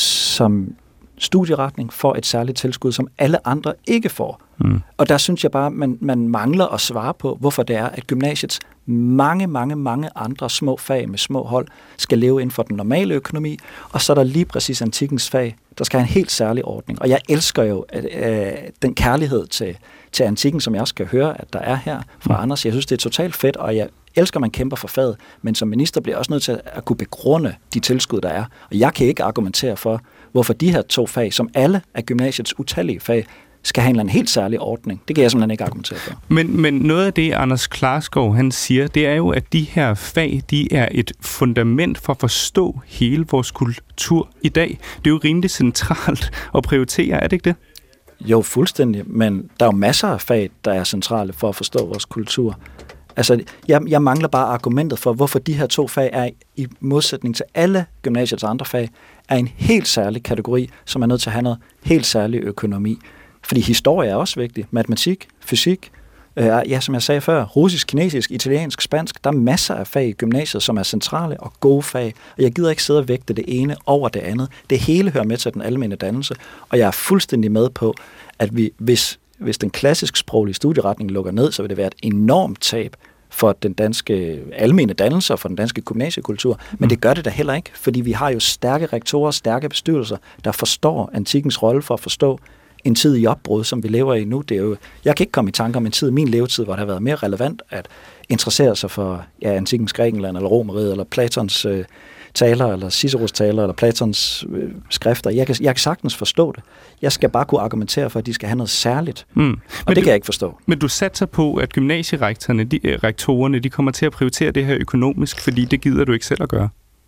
som studieretning får et særligt tilskud, som alle andre ikke får. Mm. Og der synes jeg bare, at man, man mangler at svare på, hvorfor det er, at gymnasiets mange, mange, mange andre små fag med små hold skal leve inden for den normale økonomi, og så er der lige præcis antikkens fag, der skal have en helt særlig ordning. Og jeg elsker jo øh, den kærlighed til, til antikken, som jeg også kan høre, at der er her fra mm. Anders. Jeg synes, det er totalt fedt, og jeg elsker, at man kæmper for faget, men som minister bliver jeg også nødt til at kunne begrunde de tilskud, der er. Og jeg kan ikke argumentere for, hvorfor de her to fag, som alle er gymnasiets utallige fag, skal have en eller anden helt særlig ordning. Det kan jeg simpelthen ikke argumentere for. Men, men noget af det, Anders Klarskov han siger, det er jo, at de her fag, de er et fundament for at forstå hele vores kultur i dag. Det er jo rimelig centralt at prioritere, er det ikke det? Jo, fuldstændig, men der er jo masser af fag, der er centrale for at forstå vores kultur. Altså, jeg, jeg mangler bare argumentet for, hvorfor de her to fag er i modsætning til alle gymnasiets andre fag, er en helt særlig kategori, som er nødt til at have noget helt særlig økonomi. Fordi historie er også vigtig. Matematik, fysik, øh, ja, som jeg sagde før, russisk, kinesisk, italiensk, spansk. Der er masser af fag i gymnasiet, som er centrale og gode fag. Og jeg gider ikke sidde og vægte det ene over det andet. Det hele hører med til den almene dannelse. Og jeg er fuldstændig med på, at vi, hvis, hvis den klassisk sproglige studieretning lukker ned, så vil det være et enormt tab for den danske almene dannelse og for den danske gymnasiekultur. Men det gør det da heller ikke, fordi vi har jo stærke rektorer, stærke bestyrelser, der forstår antikkens rolle for at forstå en tid i opbrud, som vi lever i nu. Det er jo, jeg kan ikke komme i tanke om en tid i min levetid, hvor det har været mere relevant at interessere sig for ja, antikkens Grækenland, eller Romeriet, eller Platons øh, taler, eller Ciceros taler, eller Platons øh, skrifter. Jeg kan, jeg kan sagtens forstå det. Jeg skal bare kunne argumentere for, at de skal have noget særligt. Mm. Og men det du, kan jeg ikke forstå. Men du satser på, at gymnasierektorerne, de, øh, rektorerne, de kommer til at prioritere det her økonomisk, fordi det gider du ikke selv at gøre?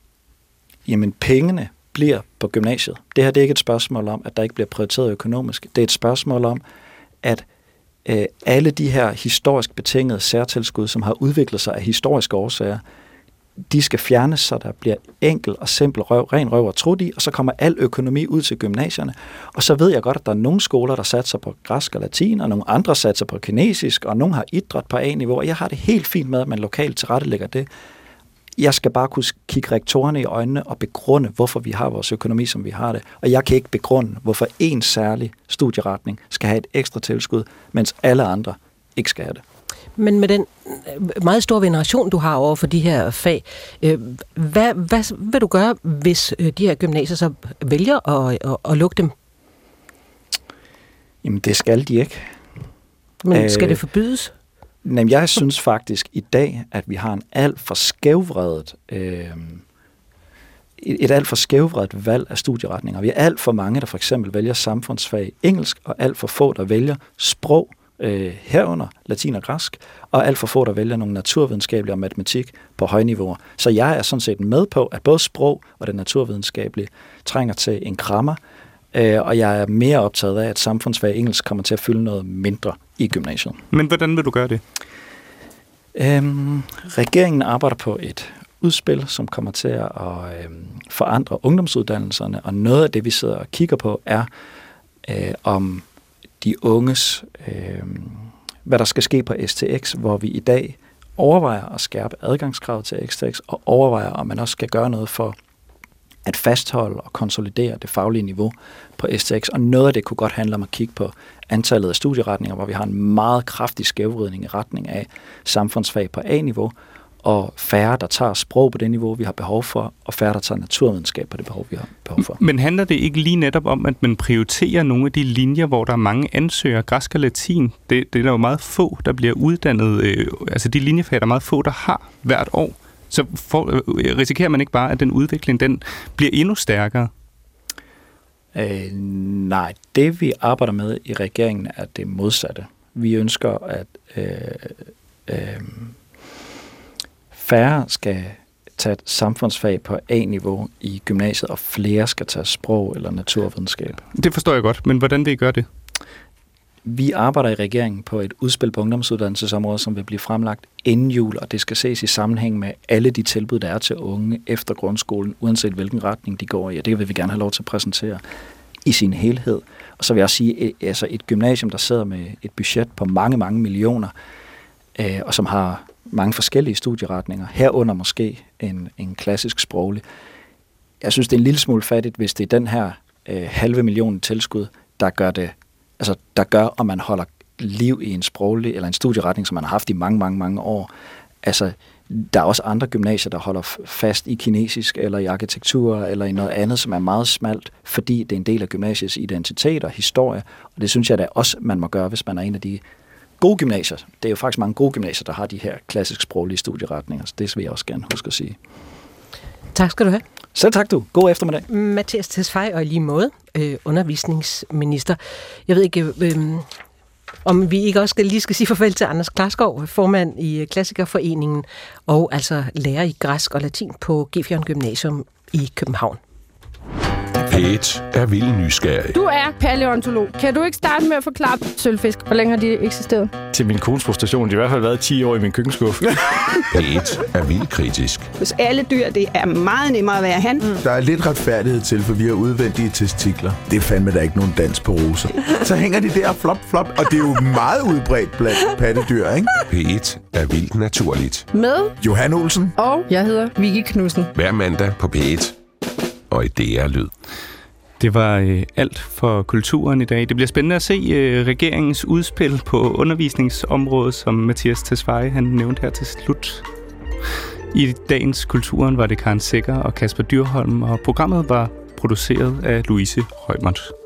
Jamen, pengene bliver på gymnasiet. Det her det er ikke et spørgsmål om, at der ikke bliver prioriteret økonomisk. Det er et spørgsmål om, at øh, alle de her historisk betingede særtilskud, som har udviklet sig af historiske årsager, de skal fjernes, så der bliver enkel og simpel røv, ren røv og trut i, og så kommer al økonomi ud til gymnasierne. Og så ved jeg godt, at der er nogle skoler, der satser på græsk og latin, og nogle andre satser på kinesisk, og nogle har idræt på A-niveau, og jeg har det helt fint med, at man lokalt tilrettelægger det. Jeg skal bare kunne kigge rektorerne i øjnene og begrunde, hvorfor vi har vores økonomi, som vi har det. Og jeg kan ikke begrunde, hvorfor en særlig studieretning skal have et ekstra tilskud, mens alle andre ikke skal have det. Men med den meget store veneration, du har over for de her fag, hvad, hvad vil du gøre, hvis de her gymnasier så vælger at, at, at lukke dem? Jamen, det skal de ikke. Men skal det forbydes? Jamen, jeg synes faktisk i dag, at vi har en alt for skævvredet, øh, et alt for skævvredet valg af studieretninger. Vi er alt for mange, der for eksempel vælger samfundsfag engelsk, og alt for få, der vælger sprog øh, herunder latin og græsk, og alt for få, der vælger nogle naturvidenskabelige og matematik på højniveauer. Så jeg er sådan set med på, at både sprog og det naturvidenskabelige trænger til en krammer, øh, og jeg er mere optaget af, at samfundsfag engelsk kommer til at fylde noget mindre i gymnasiet. Men hvordan vil du gøre det? Øhm, regeringen arbejder på et udspil, som kommer til at øhm, forandre ungdomsuddannelserne, og noget af det, vi sidder og kigger på, er øh, om de unges, øh, hvad der skal ske på S T X, hvor vi i dag overvejer at skærpe adgangskravet til S T X, og overvejer, om man også skal gøre noget for at fastholde og konsolidere det faglige niveau på S T X. Og noget af det kunne godt handle om at kigge på antallet af studieretninger, hvor vi har en meget kraftig skævvridning i retning af samfundsfag på A-niveau, og færre, der tager sprog på det niveau, vi har behov for, og færre, der tager naturvidenskab på det behov, vi har behov for. Men handler det ikke lige netop om, at man prioriterer nogle af de linjer, hvor der er mange ansøgere, græsk og latin? Det, det er der jo meget få, der bliver uddannet, øh, altså de linjefag, der er meget få, der har hvert år. Så for, øh, risikerer man ikke bare, at den udvikling, den bliver endnu stærkere? Øh, nej, det vi arbejder med i regeringen er det modsatte. Vi ønsker, at øh, øh, færre skal tage et samfundsfag på A-niveau i gymnasiet, og flere skal tage sprog eller naturvidenskab. Det forstår jeg godt, men hvordan vil I gøre det? Vi arbejder i regeringen på et udspil på ungdomsuddannelsesområdet, som vil blive fremlagt inden jul, og det skal ses i sammenhæng med alle de tilbud, der er til unge efter grundskolen, uanset hvilken retning de går i, og det vil vi gerne have lov til at præsentere i sin helhed. Og så vil jeg også sige, altså et gymnasium, der sidder med et budget på mange, mange millioner, øh, og som har mange forskellige studieretninger, herunder måske en, en klassisk sproglig. Jeg synes, det er en lille smule fattigt, hvis det er den her øh, halve million tilskud, der gør det, altså der gør, om man holder liv i en sproglig eller en studieretning, som man har haft i mange, mange, mange år. Altså, der er også andre gymnasier, der holder fast i kinesisk, eller i arkitektur, eller i noget andet, som er meget smalt, fordi det er en del af gymnasiets identitet og historie. Og det synes jeg da også, man må gøre, hvis man er en af de gode gymnasier. Det er jo faktisk mange gode gymnasier, der har de her klassisk sproglige studieretninger, så det vil jeg også gerne huske at sige. Tak skal du have. Selv tak du. God eftermiddag. Mathias Tesfaye, og i lige måde, øh, undervisningsminister. Jeg ved ikke, øh, om vi ikke også skal, lige skal sige farvel til Anders Klarskov, formand i Klassikerforeningen, og altså lærer i græsk og latin på Gefion Gymnasium i København. P et er vildt nysgerrig. Du er paleontolog. Kan du ikke starte med at forklare sølvfisk? Hvor længe har de eksisteret? Til min kones frustration. De har i hvert fald været ti år i min køkkenskuffe. P et er vildt kritisk. Hos alle dyr, det er meget nemmere at være han. Mm. Der er lidt retfærdighed til, for vi har udvendige testikler. Det er fandme da ikke nogen dans på roser. Så hænger de der flop, flop, og det er jo meget udbredt blandt pattedyr, ikke? P et er vildt naturligt. Med Johan Olsen. Og jeg hedder Vicky Knudsen. Hver mandag på P et. Og i D R-lyd. Det var øh, alt for kulturen i dag. Det bliver spændende at se øh, regeringens udspil på undervisningsområdet, som Mathias Tesfaye han nævnte her til slut. I dagens Kulturen var det Karen Secher og Kasper Dyrholm, og programmet var produceret af Louise Højmont.